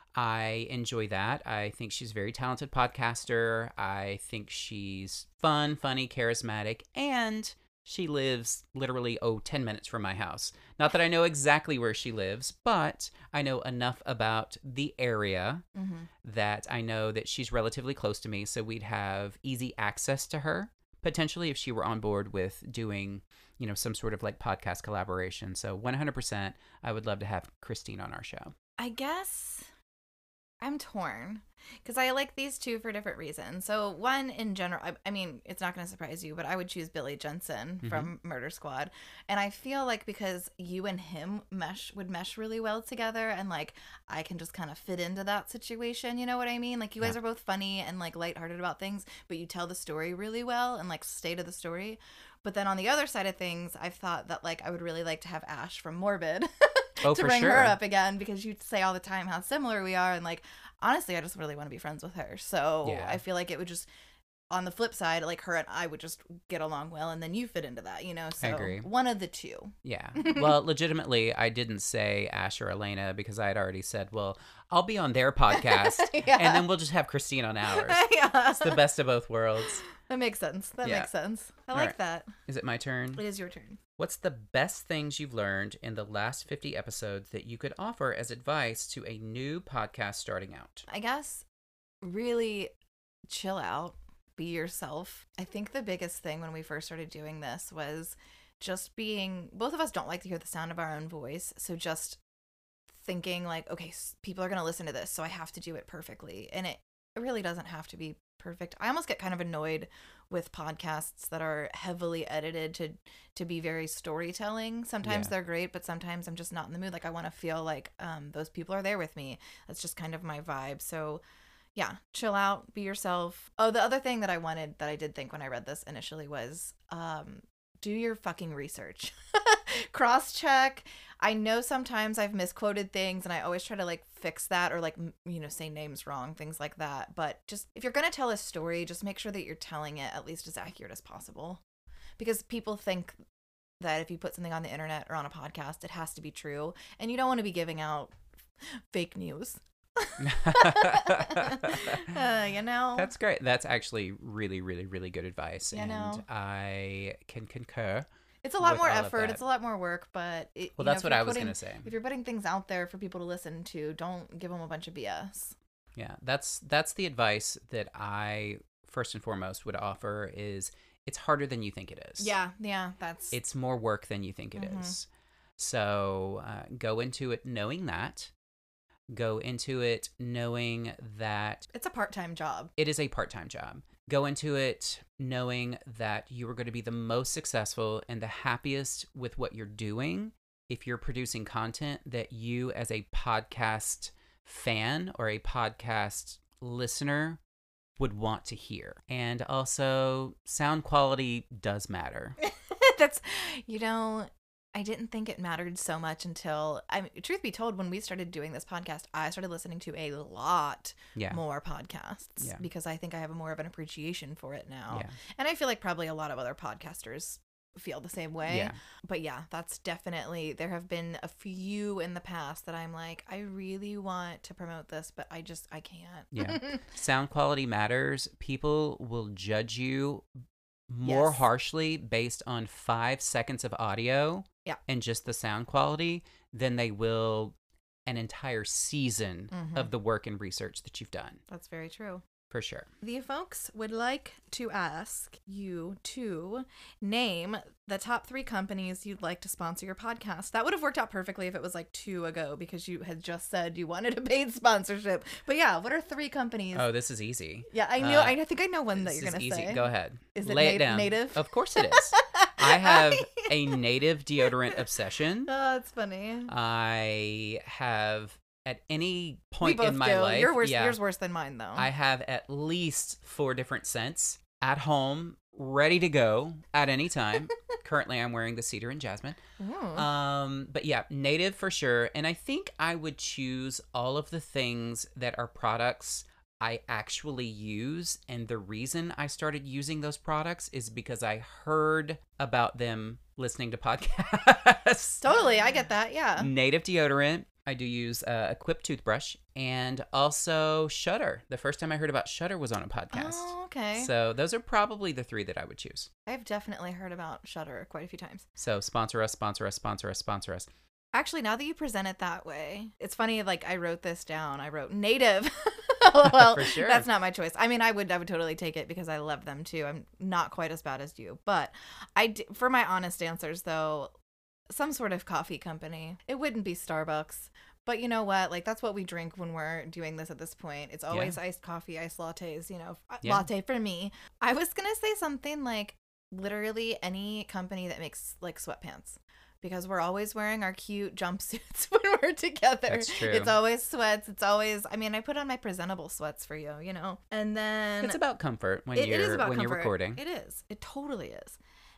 I enjoy that. I think she's a very talented podcaster. I think she's fun, funny, charismatic, and she lives literally 10 minutes from my house. Not that I know exactly where she lives, but I know enough about the area that I know that she's relatively close to me, so we'd have easy access to her, potentially if she were on board with doing, some sort of like podcast collaboration. So 100%, I would love to have Christine on our show. I guess I'm torn because I like these two for different reasons. So one, in general, I mean, it's not going to surprise you, but I would choose Billy Jensen from Murder Squad. And I feel like because you and him would mesh really well together, and like I can just kind of fit into that situation. You know what I mean? Like you guys are both funny and like lighthearted about things, but you tell the story really well and like stay to the story. But then on the other side of things, I've thought that like I would really like to have Ash from Morbid Oh, to for bring sure. her up again, because you say all the time how similar we are, and like honestly, I just really want to be friends with her. So Yeah. I feel like it would just, on the flip side, like her and I would just get along well, and then you fit into that, you know? So agree. one of the two. Yeah. Well, legitimately, I didn't say Ash or Elena because I had already said, well, I'll be on their podcast Yeah. and then we'll just have Christine on ours. Yeah. It's the best of both worlds. That makes sense. That Yeah. makes sense. I All like right. that. Is it my turn? It is your turn. What's the best things you've learned in the last 50 episodes that you could offer as advice to a new podcast starting out? I guess really chill out, be yourself. I think the biggest thing when we first started doing this was just being, both of us don't like to hear the sound of our own voice. So just thinking like, okay, people are going to listen to this, so I have to do it perfectly. And it really doesn't have to be perfect. I almost get kind of annoyed with podcasts that are heavily edited to be very storytelling. Sometimes Yeah. they're great, but sometimes I'm just not in the mood. Like I want to feel like those people are there with me. That's just kind of my vibe. So yeah, chill out, be yourself. Oh, the other thing that I did think when I read this initially was do your fucking research. Cross check. I know sometimes I've misquoted things and I always try to like fix that or like, you know, say names wrong, things like that. But just if you're going to tell a story, just make sure that you're telling it at least as accurate as possible. Because people think that if you put something on the internet or on a podcast, it has to be true. And you don't want to be giving out fake news. You know? That's great. That's actually really, really, really good advice. You and know. I can concur. It's a lot with more all of effort. that. It's a lot more work, but Well, you know, that's if what you're I was putting- going to say. If you're putting things out there for people to listen to, don't give them a bunch of BS. Yeah, that's the advice that I first and foremost would offer is it's harder than you think it is. Yeah, that's It's more work than you think it is. So go into it knowing that. Go into it knowing that it's a part-time job. it is a part-time job. Go into it knowing that you are going to be the most successful and the happiest with what you're doing if you're producing content that you as a podcast fan or a podcast listener would want to hear. And also, sound quality does matter. That's, you know, I didn't think it mattered so much until, I mean, truth be told, when we started doing this podcast, I started listening to a lot Yeah. more podcasts Yeah. because I think I have more of an appreciation for it now. Yeah. And I feel like probably a lot of other podcasters feel the same way. Yeah. But yeah, that's definitely, there have been a few in the past that I'm like, I really want to promote this, but I can't. Yeah. Sound quality matters. People will judge you more Yes. harshly based on 5 seconds of audio Yeah. and just the sound quality than they will an entire season of the work and research that you've done. That's very true. For sure. The folks would like to ask you to name the top 3 companies you'd like to sponsor your podcast. That would have worked out perfectly if it was like 2 ago because you had just said you wanted a paid sponsorship. But yeah, what are 3 companies? Oh, this is easy. Yeah, I know. uh, I think I know one that This you're is going to easy. say. Go ahead. Is it Lay it down. native? Of course it is. I have a native deodorant obsession. Oh, that's funny. I have at any We point both in my do. life. You're worse. yeah, Yours worse than mine, though. I have at least 4 different scents at home, ready to go at any time. Currently, I'm wearing the cedar and jasmine. Ooh. But yeah, native for sure. And I think I would choose all of the things that are products I actually use. And the reason I started using those products is because I heard about them listening to podcasts. Totally, I get that. Yeah. Native deodorant. I do use a Quip toothbrush and also Shudder. The first time I heard about Shudder was on a podcast. Oh, okay. So those are probably the 3 that I would choose. I've definitely heard about Shudder quite a few times. So sponsor us, sponsor us, sponsor us, sponsor us. Actually, now that you present it that way, it's funny. Like I wrote this down. I wrote native. Well, For sure. that's not my choice. I mean, I would totally take it because I love them too. I'm not quite as bad as you, but for my honest answers though, some sort of coffee company. It wouldn't be Starbucks. But you know what? Like, that's what we drink when we're doing this at this point. It's always iced coffee, iced lattes, you know, Yeah. latte for me. I was going to say something like literally any company that makes like sweatpants. Because we're always wearing our cute jumpsuits when we're together. That's true. It's always sweats. It's always, I mean, I put on my presentable sweats for you, you know? And then It's about comfort when it is you're about when you're comfort. recording. It is. It totally is.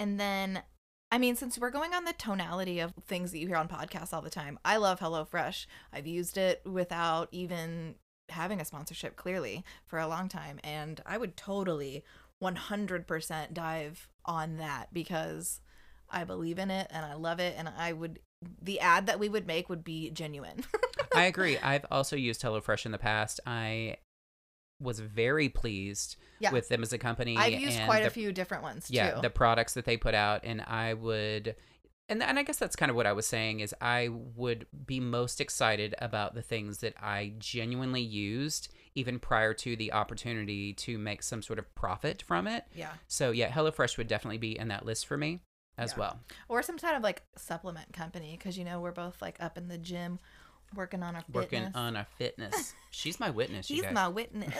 And then, I mean, since we're going on the tonality of things that you hear on podcasts all the time, I love HelloFresh. I've used it without even having a sponsorship, clearly, for a long time. And I would totally 100% dive on that because I believe in it and I love it. And the ad that we would make would be genuine. I agree. I've also used HelloFresh in the past. I was very pleased with them as a company. I've used and quite a few different ones too. Yeah, the products that they put out, and I would, and I guess that's kind of what I was saying is I would be most excited about the things that I genuinely used even prior to the opportunity to make some sort of profit from it. Yeah. So yeah, HelloFresh would definitely be in that list for me as well. Or some kind of like supplement company because, you know, we're both like up in the gym working on our fitness. She's my witness, you He's guys. my witness.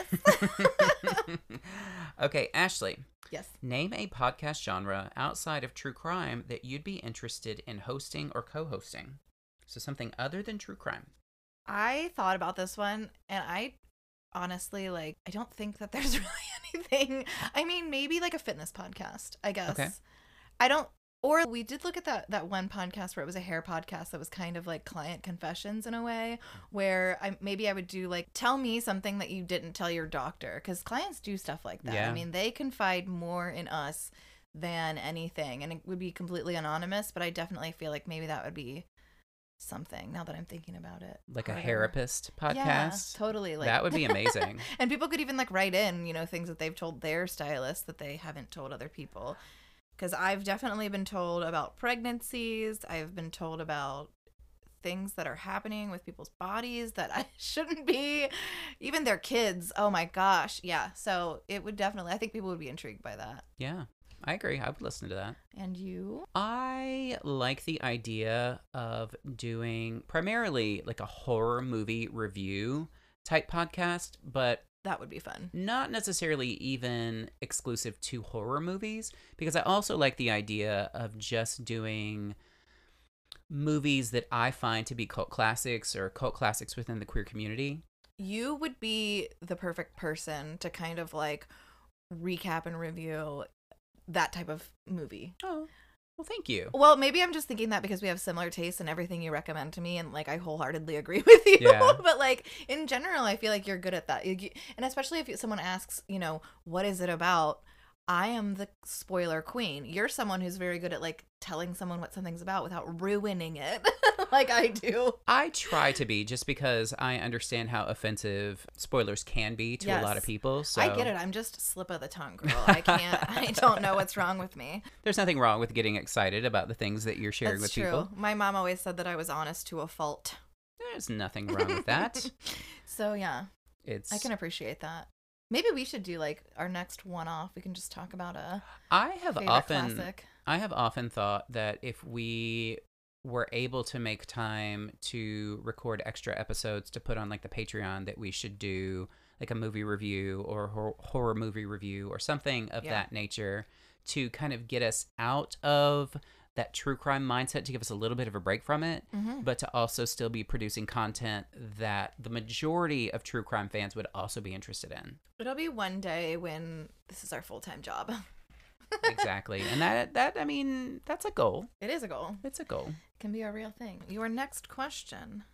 Okay, Ashley. Yes. Name a podcast genre outside of true crime that you'd be interested in hosting or co-hosting. So something other than true crime. I thought about this one and I honestly, like, I don't think that there's really anything. I mean, maybe like a fitness podcast, I guess. Okay. Or we did look at that one podcast where it was a hair podcast that was kind of like client confessions in a way, where I would do like, tell me something that you didn't tell your doctor, because clients do stuff like that. Yeah. I mean, they confide more in us than anything, and it would be completely anonymous, but I definitely feel like maybe that would be something now that I'm thinking about it. Like a harder. therapist podcast? Yeah, totally. Like, that would be amazing. And people could even like write in, you know, things that they've told their stylist that they haven't told other people. Because I've definitely been told about pregnancies. I've been told about things that are happening with people's bodies that I shouldn't be. Even their kids. Oh my gosh. Yeah. So it would definitely, I think people would be intrigued by that. Yeah, I agree. I would listen to that. And you? I like the idea of doing primarily like a horror movie review type podcast, but That would be fun. not necessarily even exclusive to horror movies, because I also like the idea of just doing movies that I find to be cult classics or cult classics within the queer community. You would be the perfect person to kind of like recap and review that type of movie. Oh, well, thank you. Well, maybe I'm just thinking that because we have similar tastes in everything you recommend to me, and like I wholeheartedly agree with you. Yeah. But like in general, I feel like you're good at that. And especially if someone asks, you know, what is it about? I am the spoiler queen. You're someone who's very good at like telling someone what something's about without ruining it, like I do. I try to be, just because I understand how offensive spoilers can be to a lot of Yes. people. So I get it. I'm just slip of the tongue, girl. I can't. I don't know what's wrong with me. There's nothing wrong with getting excited about the things that you're sharing That's with true. people. My mom always said that I was honest to a fault. There's nothing wrong with that. So yeah, It's I can appreciate that. Maybe we should do like our next one-off. We can just talk about a I have favorite often classic. I have often thought that if we were able to make time to record extra episodes to put on like the Patreon, that we should do like a movie review or horror movie review or something of that nature to kind of get us out of that true crime mindset, to give us a little bit of a break from it, but to also still be producing content that the majority of true crime fans would also be interested in. It'll be one day when this is our full-time job. Exactly. And that I mean, that's a goal. It is a goal. It's a goal. It can be a real thing. Your next question.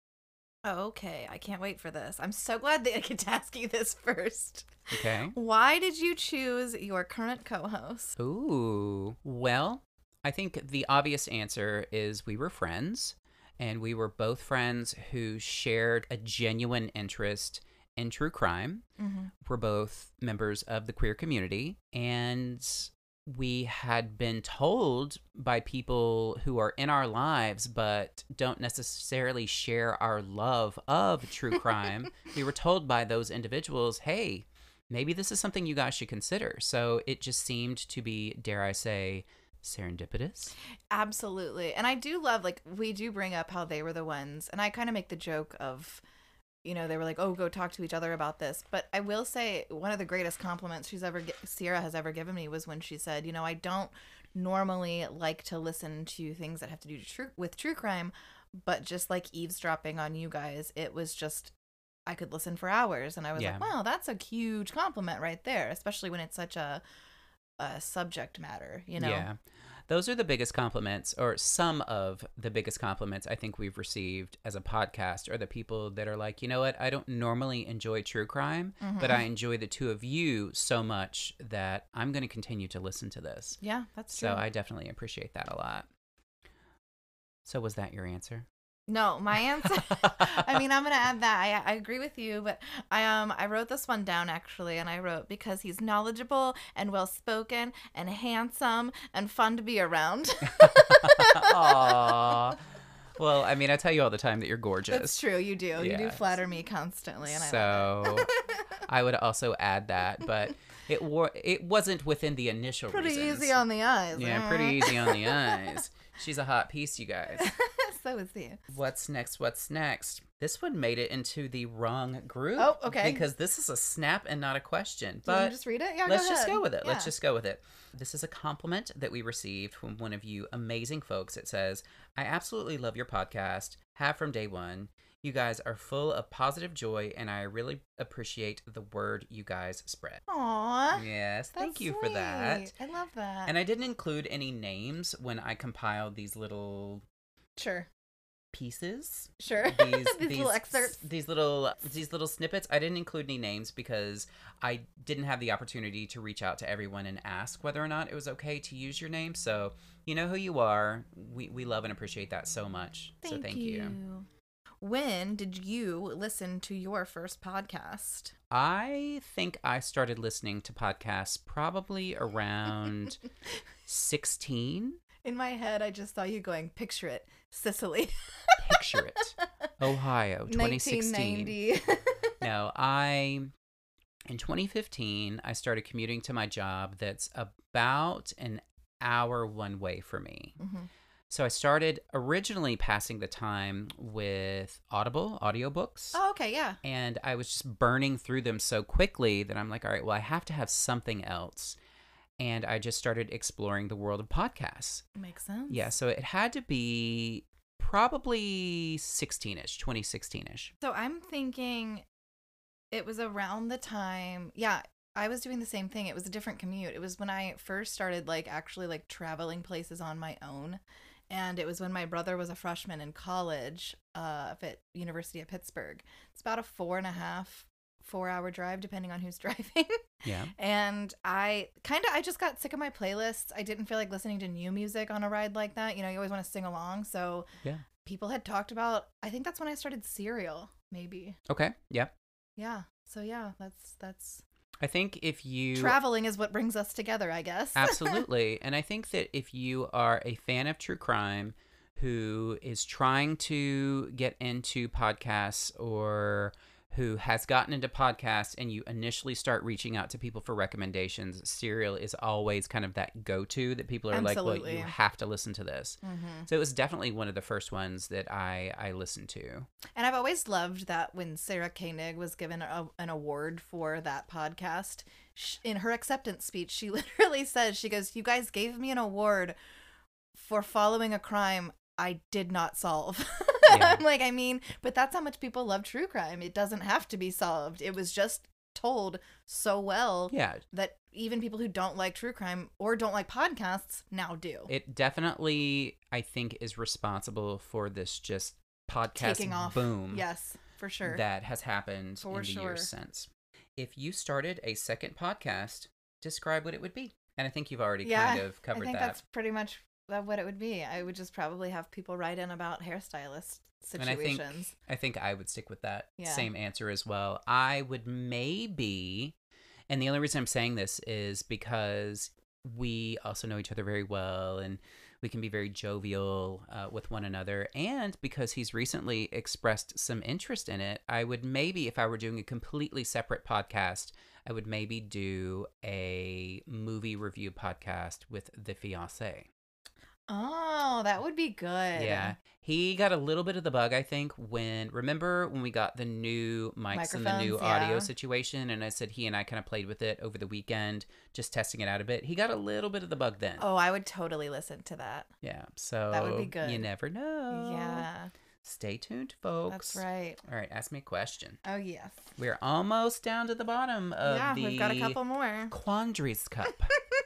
Oh, okay. I can't wait for this. I'm so glad that I get to ask you this first. Okay. Why did you choose your current co-host? Ooh. Well, I think the obvious answer is we were friends, and we were both friends who shared a genuine interest in true crime. We're both members of the queer community, and we had been told by people who are in our lives but don't necessarily share our love of true crime. We were told by those individuals, hey, maybe this is something you guys should consider. So it just seemed to be, dare I say, serendipitous. Absolutely. And I do love, like, we do bring up how they were the ones, and I kind of make the joke of, you know, they were like, oh, go talk to each other about this. But I will say one of the greatest compliments Sierra has ever given me was when she said, you know, I don't normally like to listen to things that have to do with true crime, but just like eavesdropping on you guys, it was just, I could listen for hours. And I was like, wow, that's a huge compliment right there, especially when it's such a subject matter, you know? Yeah. Those are the biggest compliments, or some of the biggest compliments I think we've received as a podcast, are the people that are like, you know what, I don't normally enjoy true crime, but I enjoy the two of you so much that I'm going to continue to listen to this. Yeah, that's true. So I definitely appreciate that a lot. So was that your answer? No, my answer. I mean, I'm gonna add that. I agree with you, but I wrote this one down actually, and I wrote because he's knowledgeable and well spoken and handsome and fun to be around. Aww. Well, I mean, I tell you all the time that you're gorgeous. That's true. You do. You do Yes. flatter me constantly, and I So love it. I would also add that, but it wasn't within the initial Pretty reasons. easy on the eyes. Yeah, pretty easy on the eyes. She's a hot piece, you guys. So is he. What's next? What's next? This one made it into the wrong group. Oh, okay. Because this is a snap and not a question. Do you But want to just read it? Yeah, let's go just ahead. go with it. Let's Yeah. just go with it. This is a compliment that we received from one of you amazing folks. It says, I absolutely love your podcast. Have from day one. You guys are full of positive joy, and I really appreciate the word you guys spread. Aw. Yes, thank That's you for that. sweet. I love that. And I didn't include any names when I compiled these little Sure. pieces. Sure. These little excerpts. These little snippets. I didn't include any names because I didn't have the opportunity to reach out to everyone and ask whether or not it was okay to use your name. So you know who you are. We love and appreciate that so much. So thank you. When did you listen to your first podcast? I think I started listening to podcasts probably around 16. In my head, I just saw you going, picture it, Sicily. Picture it. Ohio, 2016. 1990. No, in 2015, I started commuting to my job that's about an hour one way for me. Mm-hmm. So I started originally passing the time with Audible audiobooks. Oh, okay, yeah. And I was just burning through them so quickly that I'm like, all right, well, I have to have something else. And I just started exploring the world of podcasts. Makes sense. Yeah, so it had to be probably 16-ish, 2016-ish. So I'm thinking it was around the time, yeah, I was doing the same thing. It was a different commute. It was when I first started actually traveling places on my own. And it was when my brother was a freshman in college at University of Pittsburgh. It's about a 4.5-4 hour drive, depending on who's driving. Yeah. And I just got sick of my playlists. I didn't feel like listening to new music on a ride like that. You know, you always want to sing along. So Yeah. people had talked about, I think that's when I started Serial, maybe. Okay. Yeah. Yeah. So yeah, that's I think if you traveling is what brings us together, I guess. Absolutely. And I think that if you are a fan of true crime who is trying to get into podcasts or who has gotten into podcasts and you initially start reaching out to people for recommendations, Serial is always kind of that go-to that people are like, well, Absolutely. you have to listen to this. Mm-hmm. So it was definitely one of the first ones that I listened to. And I've always loved that when Sarah Koenig was given an award for that podcast, in her acceptance speech, she literally says, she goes, "You guys gave me an award for following a crime I did not solve." Yeah. I'm like, I mean, but that's how much people love true crime. It doesn't have to be solved. It was just told so well Yeah. that even people who don't like true crime or don't like podcasts now do. It definitely, I think, is responsible for this just podcast Taking off. boom. Yes, for sure. That has happened For in the sure. years since. If you started a second podcast, describe what it would be. And I think you've already kind of covered I think that. that's pretty much what it would be. I would just probably have people write in about hairstylist And I situations. think I would stick with that Yeah. same answer as well. I would maybe, and the only reason I'm saying this is because we also know each other very well and we can be very jovial with one another. And because he's recently expressed some interest in it, I would maybe, if I were doing a completely separate podcast, I would maybe do a movie review podcast with the fiancé. Oh, that would be good. Yeah. He got a little bit of the bug, I think, remember when we got the new mics and the new Microphones, audio yeah. situation, and I said he and I kind of played with it over the weekend, just testing it out a bit. He got a little bit of the bug then. Oh, I would totally listen to that. Yeah. So That would be good. You never know. Yeah, Stay tuned, folks. that's right. All right, ask me a question. Oh, yes. We're almost down to the bottom of Yeah, the we've got a couple more. Quandaries Cup.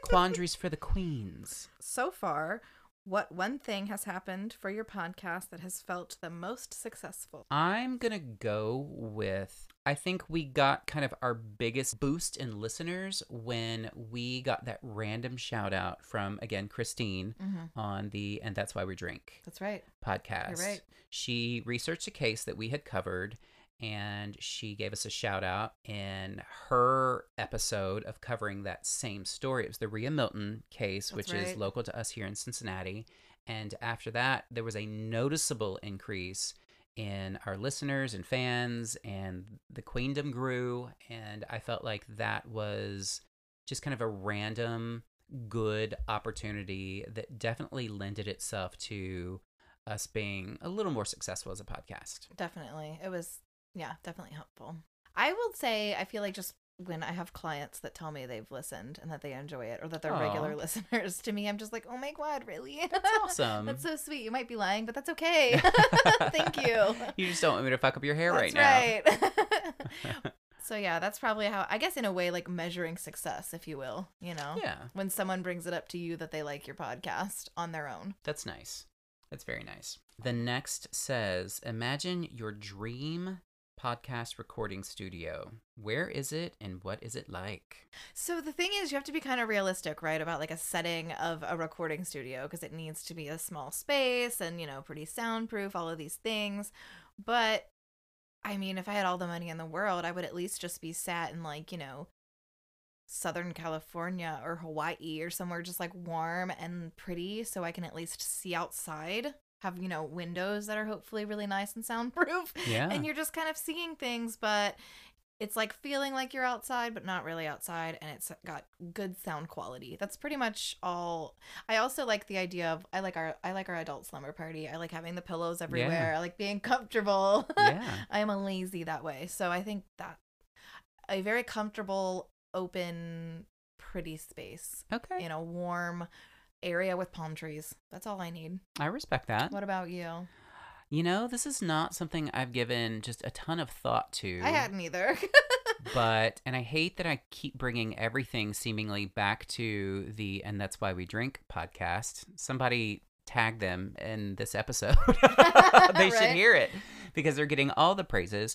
Quandaries for the queens. So far, what one thing has happened for your podcast that has felt the most successful? I'm going to go with, I think we got kind of our biggest boost in listeners when we got that random shout out from, again, Christine on the And That's Why We Drink That's right. podcast. You're right. She researched a case that we had covered, and she gave us a shout out in her episode of covering that same story. It was the Rhea Milton case, That's which right. is local to us here in Cincinnati. And after that, there was a noticeable increase in our listeners and fans, and the queendom grew. And I felt like that was just kind of a random good opportunity that definitely lended itself to us being a little more successful as a podcast. Definitely. It was, yeah, definitely helpful. I will say, I feel like just when I have clients that tell me they've listened and that they enjoy it, or that they're Aw. regular listeners, to me, I'm just like, oh my God, really? That's awesome. That's so sweet. You might be lying, but that's okay. Thank you. You just don't want me to fuck up your hair That's right now. right. So yeah, that's probably how, I guess in a way, like measuring success, if you will, you know? Yeah, When someone brings it up to you that they like your podcast on their own. that's nice. That's very nice. The next says, imagine your dream podcast recording studio. Where is it and what is it like? So the thing is, you have to be kind of realistic, right, about like a setting of a recording studio, because it needs to be a small space and, you know, pretty soundproof, all of these things. But I mean, if I had all the money in the world, I would at least just be sat in like, you know, Southern California or Hawaii or somewhere just like warm and pretty, so I can at least see outside, have, you know, windows that are hopefully really nice and soundproof. Yeah. And you're just kind of seeing things, but it's like feeling like you're outside, but not really outside, and it's got good sound quality. That's pretty much all. I also like the idea of, I like our adult slumber party. I like having the pillows everywhere. Yeah. I like being comfortable. Yeah. I am a lazy that way. So I think that a very comfortable, open, pretty space Okay. in a warm area with palm trees. That's all I need. I respect that. What about you? You know, this is not something I've given just a ton of thought to. I hadn't either. And I hate that I keep bringing everything seemingly back to the And That's Why We Drink podcast. Somebody tag them in this episode. They should Right? hear it because they're getting all the praises.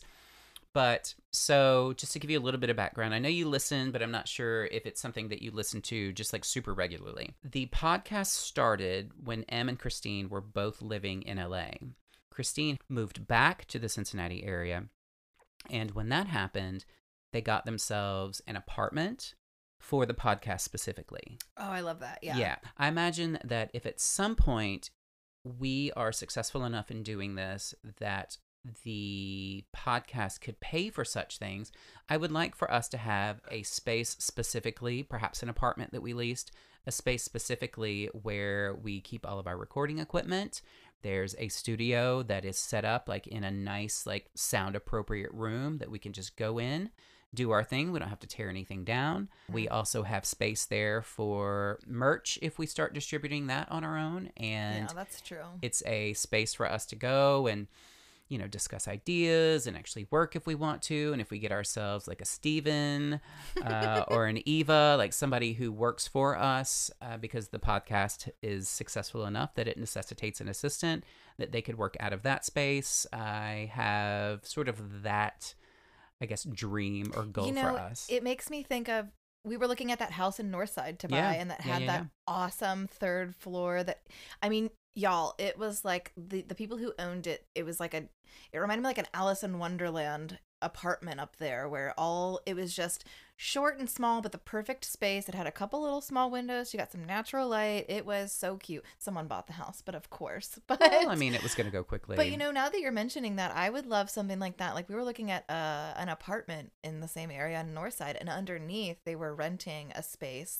But so just to give you a little bit of background, I know you listen, but I'm not sure if it's something that you listen to just like super regularly. The podcast started when Em and Christine were both living in LA. Christine moved back to the Cincinnati area. And when that happened, they got themselves an apartment for the podcast specifically. Oh, I love that. Yeah. Yeah. I imagine that if at some point we are successful enough in doing this that the podcast could pay for such things, I would like for us to have a space specifically, perhaps an apartment that we leased, a space specifically where we keep all of our recording equipment. There's a studio that is set up like in a nice, like sound appropriate room that we can just go in, do our thing. We don't have to tear anything down. We also have space there for merch if we start distributing that on our own. And Yeah, that's true. it's a space for us to go and, you know, discuss ideas and actually work if we want to. And if we get ourselves like a Steven or an Eva, like somebody who works for us because the podcast is successful enough that it necessitates an assistant, that they could work out of that space. I have sort of that, I guess, dream or goal You know, for us. it makes me think of, we were looking at that house in Northside to buy, Yeah. and that Yeah, had yeah, that yeah. awesome third floor that, I mean, y'all, it was like the people who owned it, it was like it reminded me like an Alice in Wonderland apartment up there, where it was just short and small, but the perfect space. It had a couple little small windows. You got some natural light. It was so cute. Someone bought the house, but of course. But Well, I mean, it was going to go quickly. But you know, now that you're mentioning that, I would love something like that. Like we were looking at an apartment in the same area in Northside, and underneath they were renting a space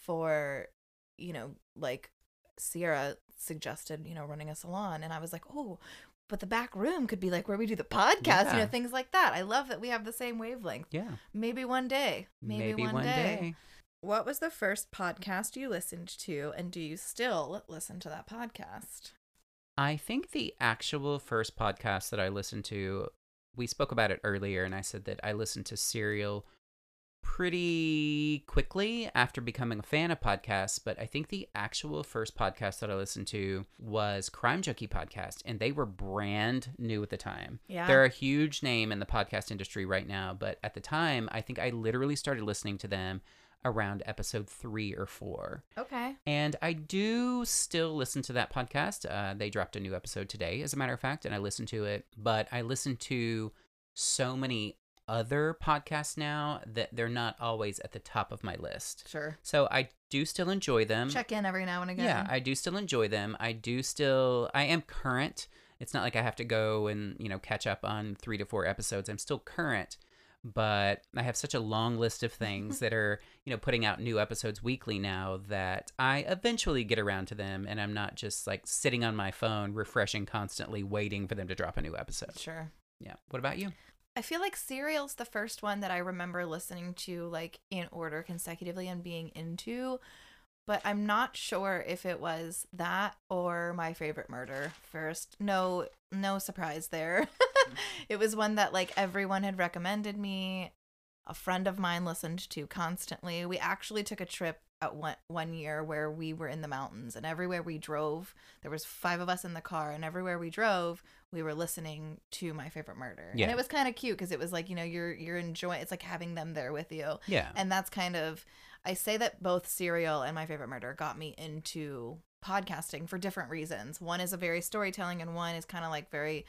for, you know, like Sierra suggested, you know, running a salon, and I was like, oh, but the back room could be like where we do the podcast, you Yeah. know, things like that. I love that we have the same wavelength. Yeah. Maybe one day. Maybe one day. day. What was the first podcast you listened to, and do you still listen to that podcast? I think the actual first podcast that I listened to, we spoke about it earlier, and I said that I listened to Serial pretty quickly after becoming a fan of podcasts, but I think the actual first podcast that I listened to was Crime Junkie podcast, and they were brand new at the time. Yeah. They're a huge name in the podcast industry right now, but at the time, I think I literally started listening to them around episode 3 or 4. Okay. And I do still listen to that podcast. They dropped a new episode today, as a matter of fact, and I listened to it, but I listen to so many other podcasts now that they're not always at the top of my list. Sure. So I do still enjoy them. Check in every now and again. Yeah, I do still enjoy them. I am current. It's not like I have to go and, catch up on 3 to 4 episodes. I'm still current, but I have such a long list of things that are, putting out new episodes weekly now that I eventually get around to them, and I'm not just like sitting on my phone refreshing constantly waiting for them to drop a new episode. Sure. Yeah. What about you? I feel like Serial's the first one that I remember listening to like in order consecutively and being into, but I'm not sure if it was that or My Favorite Murder first. No surprise there. It was one that like everyone had recommended me. A friend of mine listened to constantly. We actually took a trip at one year where we were in the mountains, and everywhere we drove, there was 5 of us in the car, and everywhere we drove, we were listening to My Favorite Murder. Yeah. And it was kind of cute because it was like, you're enjoying, it's like having them there with you. Yeah. And that's kind of, I say that both Serial and My Favorite Murder got me into podcasting for different reasons. One is a very storytelling, and one is kind of like very,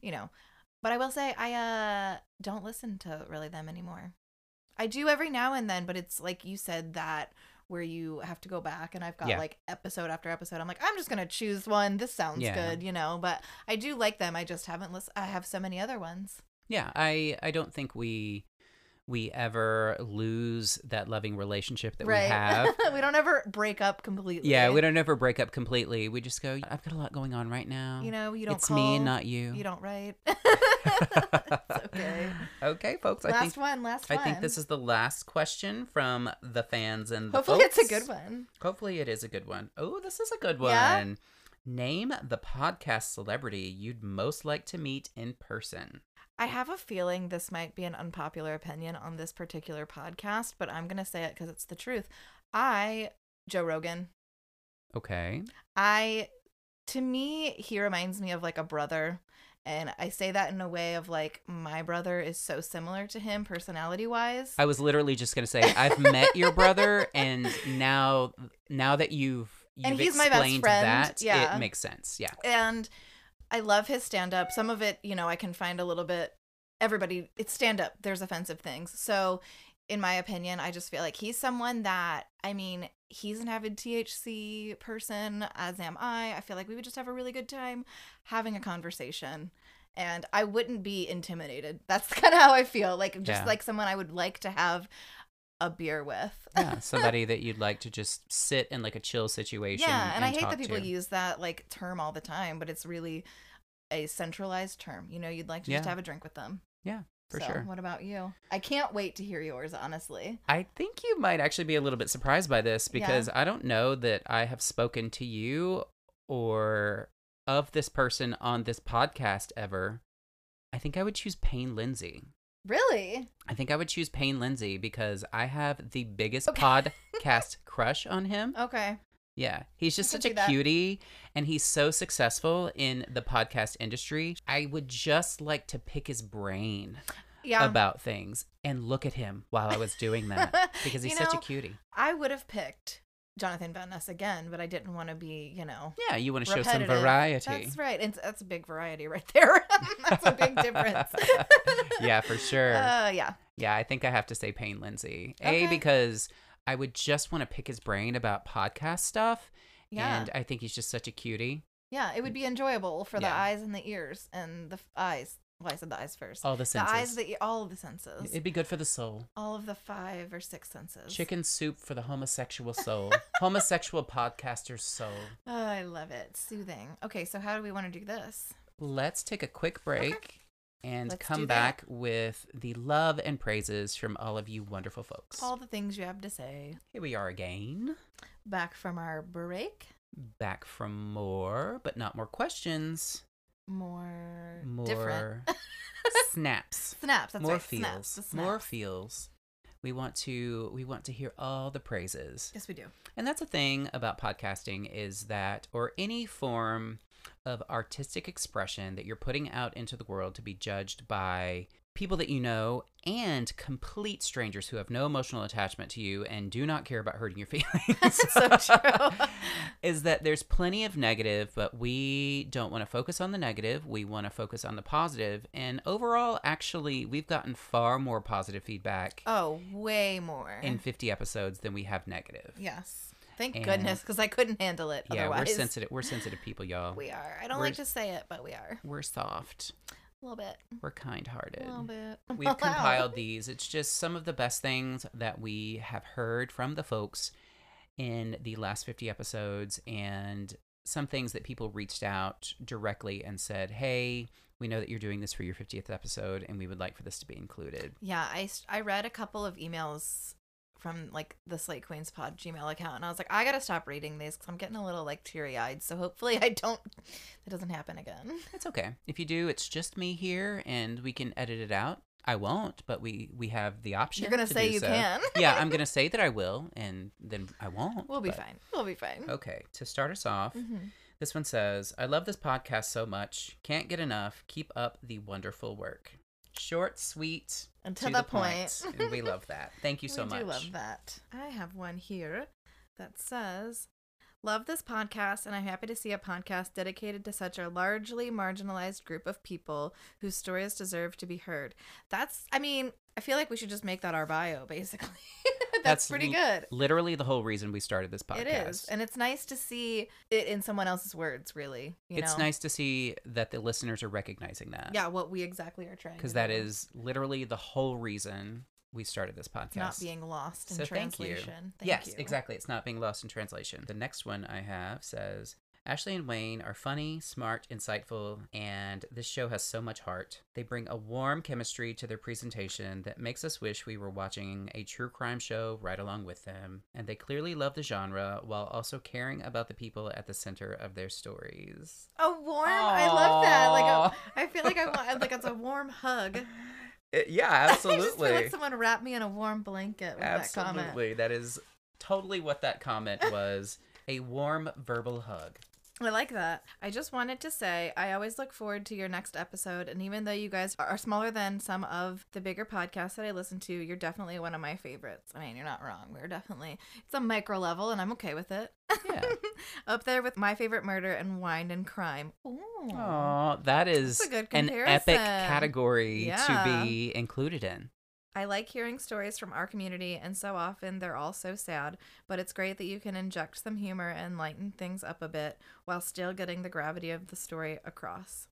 but I will say I don't listen to really them anymore. I do every now and then, but it's like you said that where you have to go back, and I've got like episode after episode. I'm like, I'm just going to choose one. This sounds good, but I do like them. I just haven't listened. I have so many other ones. Yeah. I don't think we ever lose that loving relationship that we have. We don't ever break up completely. Yeah, we don't ever break up completely. We just go, I've got a lot going on right now. You don't It's call. me and not you. You don't write. It's okay. Okay, folks. Last I one. think this is the last question from the fans and the Hopefully folks. it's a good one. Hopefully it is a good one. Oh, this is a good one. Yeah? Name the podcast celebrity you'd most like to meet in person. I have a feeling this might be an unpopular opinion on this particular podcast, but I'm going to say it because it's the truth. Joe Rogan. Okay. To me, he reminds me of like a brother. And I say that in a way of like, my brother is so similar to him personality wise. I was literally just going to say, I've met your brother, and now that you've and he's my best explained friend. that, Yeah. it makes sense. Yeah. And I love his stand-up. Some of it, I can find a little bit, it's stand-up. There's offensive things. So in my opinion, I just feel like he's someone that, he's an avid THC person, as am I. I feel like we would just have a really good time having a conversation. And I wouldn't be intimidated. That's kind of how I feel. Like, just like someone I would like to have a beer with. Yeah, somebody that you'd like to just sit in like a chill situation. Yeah, and I hate talk that people to. use that like term all the time, but it's really a centralized term. You'd like to just have a drink with them. Yeah, for So, sure. What about you? I can't wait to hear yours, honestly. I think you might actually be a little bit surprised by this because I don't know that I have spoken to you or of this person on this podcast ever. I think I would choose Payne Lindsay. Really? I think I would choose Payne Lindsay because I have the biggest podcast crush on him. Okay. Yeah, he's just I can such a see that. cutie, and he's so successful in the podcast industry. I would just like to pick his brain about things and look at him while I was doing that because he's such a cutie. I would have picked Jonathan Van Ness again, but I didn't want to be, Yeah, you want to show some repetitive. variety. That's right. And that's a big variety right there. That's a big difference. Yeah, for sure. Yeah. Yeah, I think I have to say Payne Lindsay. Okay. Because I would just want to pick his brain about podcast stuff. Yeah. And I think he's just such a cutie. Yeah, it would be enjoyable for the Yeah. eyes and the ears and the eyes. Well, I said the eyes first. All the senses. The eyes, all of the senses. It'd be good for the soul. All of the 5 or 6 senses. Chicken soup for the homosexual soul. Homosexual podcaster's soul. Oh, I love it. Soothing. Okay, so how do we want to do this? Let's take a quick break and Let's come do back with the love and praises from all of you wonderful folks. All the things you have to say. Here we are again. Back from our break. Back from more, but not more questions. More More different. snaps. Snaps. That's More right. feels. Snaps. The More snaps. feels. We want to hear all the praises. Yes, we do. And that's a thing about podcasting is that, or any form of artistic expression that you're putting out into the world to be judged by people that you know and complete strangers who have no emotional attachment to you and do not care about hurting your feelings. So true. Is that there's plenty of negative, but we don't want to focus on the negative. We want to focus on the positive. And overall, actually, we've gotten far more positive feedback Oh, way more. in 50 episodes than we have negative. Yes. Thank And- goodness, because I couldn't handle it Yeah, otherwise. we're sensitive people, y'all. We are. I don't We're- like to say it, but we are. We're soft. A little bit. We're kind-hearted. A little bit. We've compiled these. It's just some of the best things that we have heard from the folks in the last 50 episodes, and some things that people reached out directly and said, hey, we know that you're doing this for your 50th episode, and we would like for this to be included. Yeah, I read a couple of emails from like the Slate Queens Pod Gmail account, and I was like, I gotta stop reading these because I'm getting a little like teary-eyed. So hopefully it doesn't happen again. It's okay. If you do, it's just me here, and we can edit it out. I won't, but we have the option. You're gonna to say do you so. can. Yeah, I'm gonna say that I will, and then I won't. We'll be but- fine. We'll be fine. Okay, to start us off, Mhm. this one says, I love this podcast so much. Can't get enough. Keep up the wonderful work. Short, sweet, And to to the the point. And we love that. Thank you so much. We do love that. I have one here that says, love this podcast, and I'm happy to see a podcast dedicated to such a largely marginalized group of people whose stories deserve to be heard. I feel like we should just make that our bio, basically. That's pretty good. Literally the whole reason we started this podcast. It is. And it's nice to see it in someone else's words, really. It's nice to see that the listeners are recognizing that. Yeah, what we exactly are trying to do. Because that is literally the whole reason we started this podcast. It's not being lost in So thank you. translation. Yes, you. exactly. It's not being lost in translation. The next one I have says, Ashley and Wayne are funny, smart, insightful, and this show has so much heart. They bring a warm chemistry to their presentation that makes us wish we were watching a true crime show right along with them. And they clearly love the genre while also caring about the people at the center of their stories. Oh, warm. I love that. I feel like I want it's a warm hug. Yeah, I just feel absolutely. like someone wrapped me in a warm blanket with that comment. Absolutely. That is totally what that comment was. A warm verbal hug. I like that. I just wanted to say I always look forward to your next episode, and even though you guys are smaller than some of the bigger podcasts that I listen to, you're definitely one of my favorites. I mean, you're not wrong. It's a micro level, and I'm okay with it. Yeah. Up there with My Favorite Murder and Wine and Crime. Ooh. Oh, that is That's a good an epic comparison. category Yeah. to be included in. I like hearing stories from our community, and so often they're all so sad, but it's great that you can inject some humor and lighten things up a bit while still getting the gravity of the story across.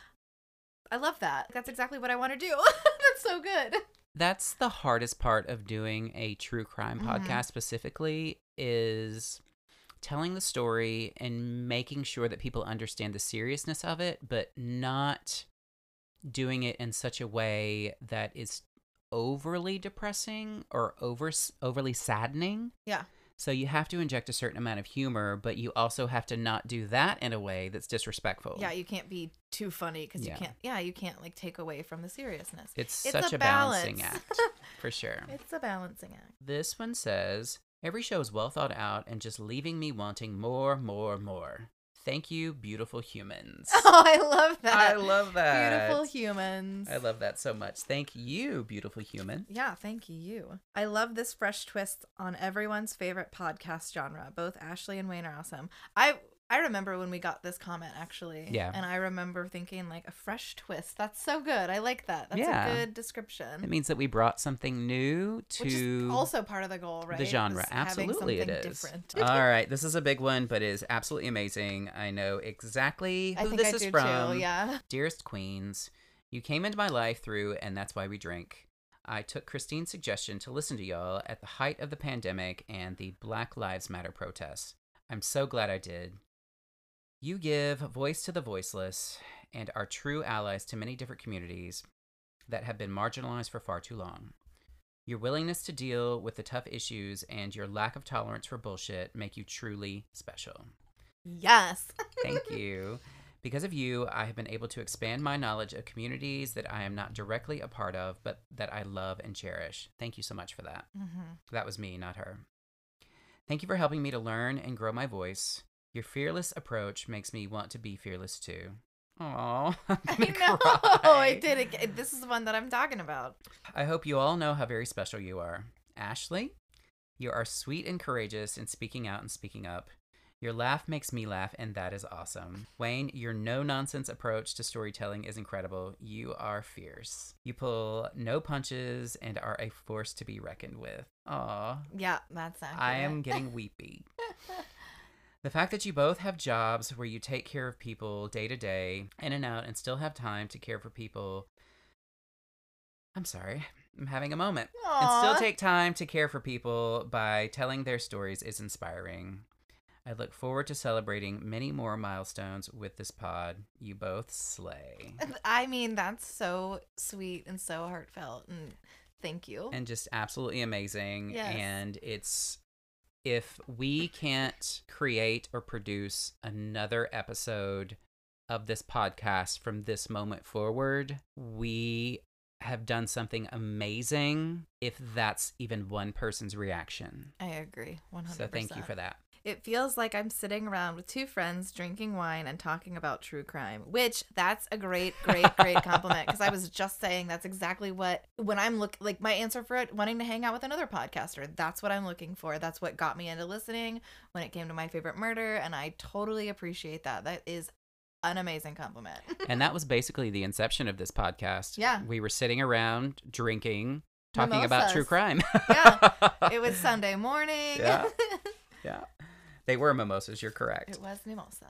I love that. That's exactly what I want to do. That's so good. That's the hardest part of doing a true crime podcast specifically is telling the story and making sure that people understand the seriousness of it, but not doing it in such a way that is overly depressing or overly saddening. Yeah. So you have to inject a certain amount of humor, but you also have to not do that in a way that's disrespectful. Yeah, you can't be too funny because Yeah. you can't like take away from the seriousness. It's a such a balancing balance. act, for sure. It's a balancing act. This one says, every show is well thought out and just leaving me wanting more, more, more. Thank you, beautiful humans. Oh, I love that. I love that. Beautiful humans. I love that so much. Thank you, beautiful human. Yeah, thank you. I love this fresh twist on everyone's favorite podcast genre. Both Ashley and Wayne are awesome. I remember when we got this comment, actually. Yeah. And I remember thinking, like, a fresh twist. That's so good. I like that. That's Yeah. a good description. It means that we brought something new to Which is also part of the goal, right? the genre. Is having Absolutely, it something is. different. All right, this is a big one, but it is absolutely amazing. I know exactly I who think this I is do from. too, yeah. Dearest Queens, you came into my life through And That's Why We Drink. I took Christine's suggestion to listen to y'all at the height of the pandemic and the Black Lives Matter protests. I'm so glad I did. You give voice to the voiceless and are true allies to many different communities that have been marginalized for far too long. Your willingness to deal with the tough issues and your lack of tolerance for bullshit make you truly special. Yes. Thank you. Because of you, I have been able to expand my knowledge of communities that I am not directly a part of, but that I love and cherish. Thank you so much for that. That was me, not her. Thank you for helping me to learn and grow my voice. Your fearless approach makes me want to be fearless too. Aww, I did it. This is the one that I'm talking about. I hope you all know how very special you are. Ashley, you are sweet and courageous in speaking out and speaking up. Your laugh makes me laugh, and that is awesome. Wayne, your no-nonsense approach to storytelling is incredible. You are fierce. You pull no punches and are a force to be reckoned with. Aw. Yeah, that's accurate. I am getting weepy. The fact that you both have jobs where you take care of people day to day, in and out, and still have time to care for people. I'm sorry. I'm having a moment. And still Aw. take time to care for people by telling their stories is inspiring. I look forward to celebrating many more milestones with this pod. You both slay. I mean, that's so sweet and so heartfelt, and thank you. And just absolutely amazing. Yes. And if we can't create or produce another episode of this podcast from this moment forward, we have done something amazing if that's even one person's reaction. I agree, 100%. So thank you for that. It feels like I'm sitting around with two friends drinking wine and talking about true crime, which that's a great compliment, because I was just saying that's exactly what, when I'm like my answer for it, wanting to hang out with another podcaster, that's what I'm looking for. That's what got me into listening when it came to My Favorite Murder, and I totally appreciate that. That is an amazing compliment. And that was basically the inception of this podcast. Yeah. We were sitting around drinking, talking about true Mimosas. crime. Yeah. It was Sunday morning. Yeah. Yeah. They were mimosas, you're correct. It was mimosas.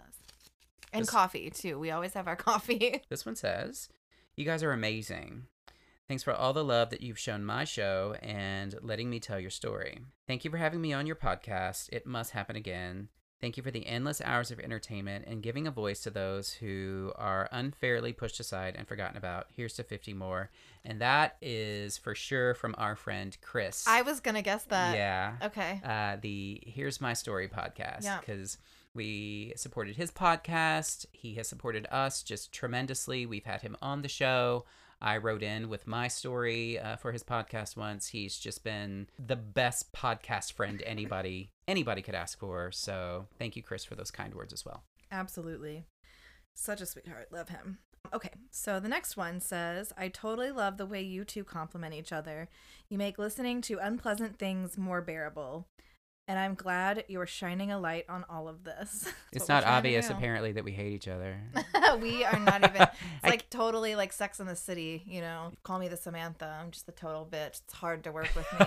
And This- coffee, too. We always have our coffee. This one says, you guys are amazing. Thanks for all the love that you've shown my show and letting me tell your story. Thank you for having me on your podcast. It must happen again. Thank you for the endless hours of entertainment and giving a voice to those who are unfairly pushed aside and forgotten about. Here's to 50 more. And that is for sure from our friend Chris. I was going to guess that. Yeah. Okay. The Here's My Story podcast. Yeah. Because we supported his podcast. He has supported us just tremendously. We've had him on the show. I wrote in with my story for his podcast once. He's just been the best podcast friend anybody could ask for. So thank you, Chris, for those kind words as well. Absolutely. Such a sweetheart. Love him. Okay, so the next one says, I totally love the way you two compliment each other. You make listening to unpleasant things more bearable. And I'm glad you're shining a light on all of this. That's It's what we're not trying to obvious, do. apparently, that we hate each other. We are not even. It's I- like totally like Sex in the City, you know. Call me the Samantha. I'm just a total bitch. It's hard to work with me.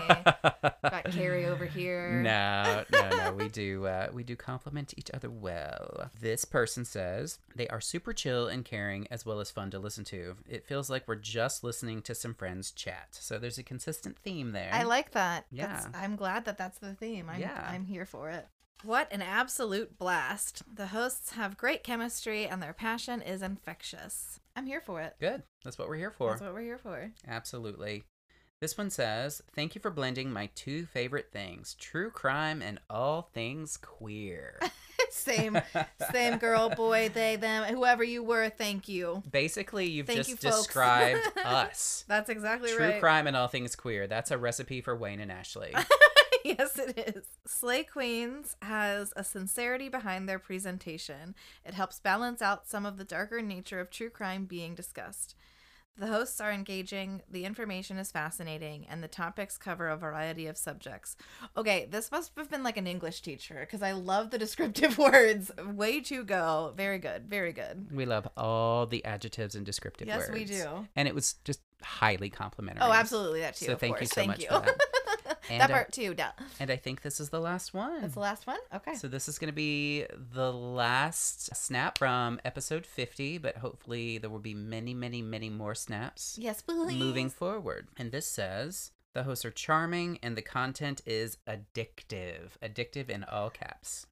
Got Carrie over here. No. We do compliment each other well. This person says they are super chill and caring, as well as fun to listen to. It feels like we're just listening to some friends chat. So there's a consistent theme there. I like that. Yeah. I'm glad that that's the theme. Yeah. I'm here for it. What an absolute blast. The hosts have great chemistry and their passion is infectious. I'm here for it. Good. That's what we're here for. That's what we're here for. Absolutely. This one says, thank you for blending my two favorite things, true crime and all things queer. Same girl, boy, they, them, whoever you were, thank you. Basically, you've Thank just you, folks. described us. That's exactly True right. crime and all things queer. That's a recipe for Wayne and Ashley. Yes, it is. Slay Queens has a sincerity behind their presentation. It helps balance out some of the darker nature of true crime being discussed. The hosts are engaging, the information is fascinating, and the topics cover a variety of subjects. Okay, this must have been like an English teacher, because I love the descriptive words. Way to go. Very good. Very good. We love all the adjectives and descriptive words. Yes, we do. And it was just highly complimentary. Oh, absolutely. That too. So of thank course. you so Thank much you. for that. And, That part too. Duh. and I think this is the last one. That's the last one? Okay. So this is going to be the last snap from episode 50, but hopefully there will be many, many, many more snaps Yes, please. moving forward. And this says, the hosts are charming and the content is addictive. Addictive in all caps.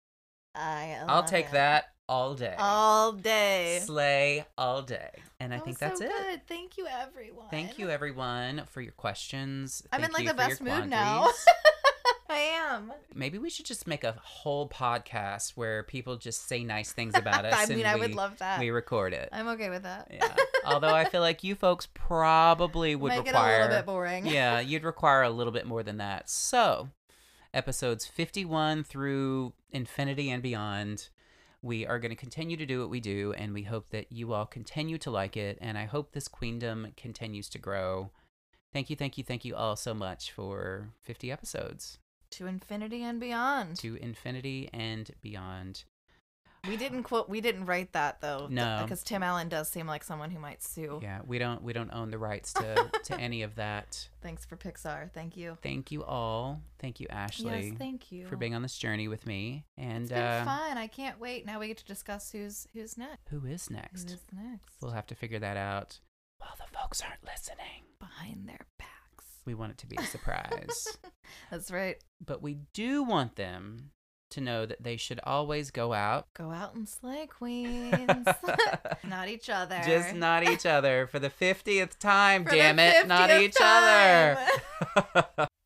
I'll take it. that all day. All day. Slay all day. And I That think was that's so it. Good. Thank you, everyone. Thank you, everyone, for your questions. I'm in Thank like you the for your best mood now. quandaries. I am. Maybe we should just make a whole podcast where people just say nice things about us. I mean, and I would love that. We record it. I'm okay with that. Yeah. Although I feel like you folks probably would Make require it a little bit boring. Yeah, you'd require a little bit more than that. So, episodes 51 through infinity and beyond, we are going to continue to do what we do, and we hope that you all continue to like it, and I hope this queendom continues to grow. Thank you all so much for 50 episodes. To infinity and beyond. To infinity and beyond. We didn't write that though. No. Because Tim Allen does seem like someone who might sue. Yeah, we don't own the rights to any of that. Thanks for Pixar. Thank you. Thank you all. Thank you, Ashley. Yes, thank you. For being on this journey with me. And It's been fun. I can't wait. Now we get to discuss who's next. Who is next? Who is next? We'll have to figure that out while the folks aren't listening. Behind their backs. We want it to be a surprise. That's right. But we do want them to know that they should always go out. Go out and slay, queens. Not each other. Just not each other for the 50th time, For damn the it. Not 50th each other. time.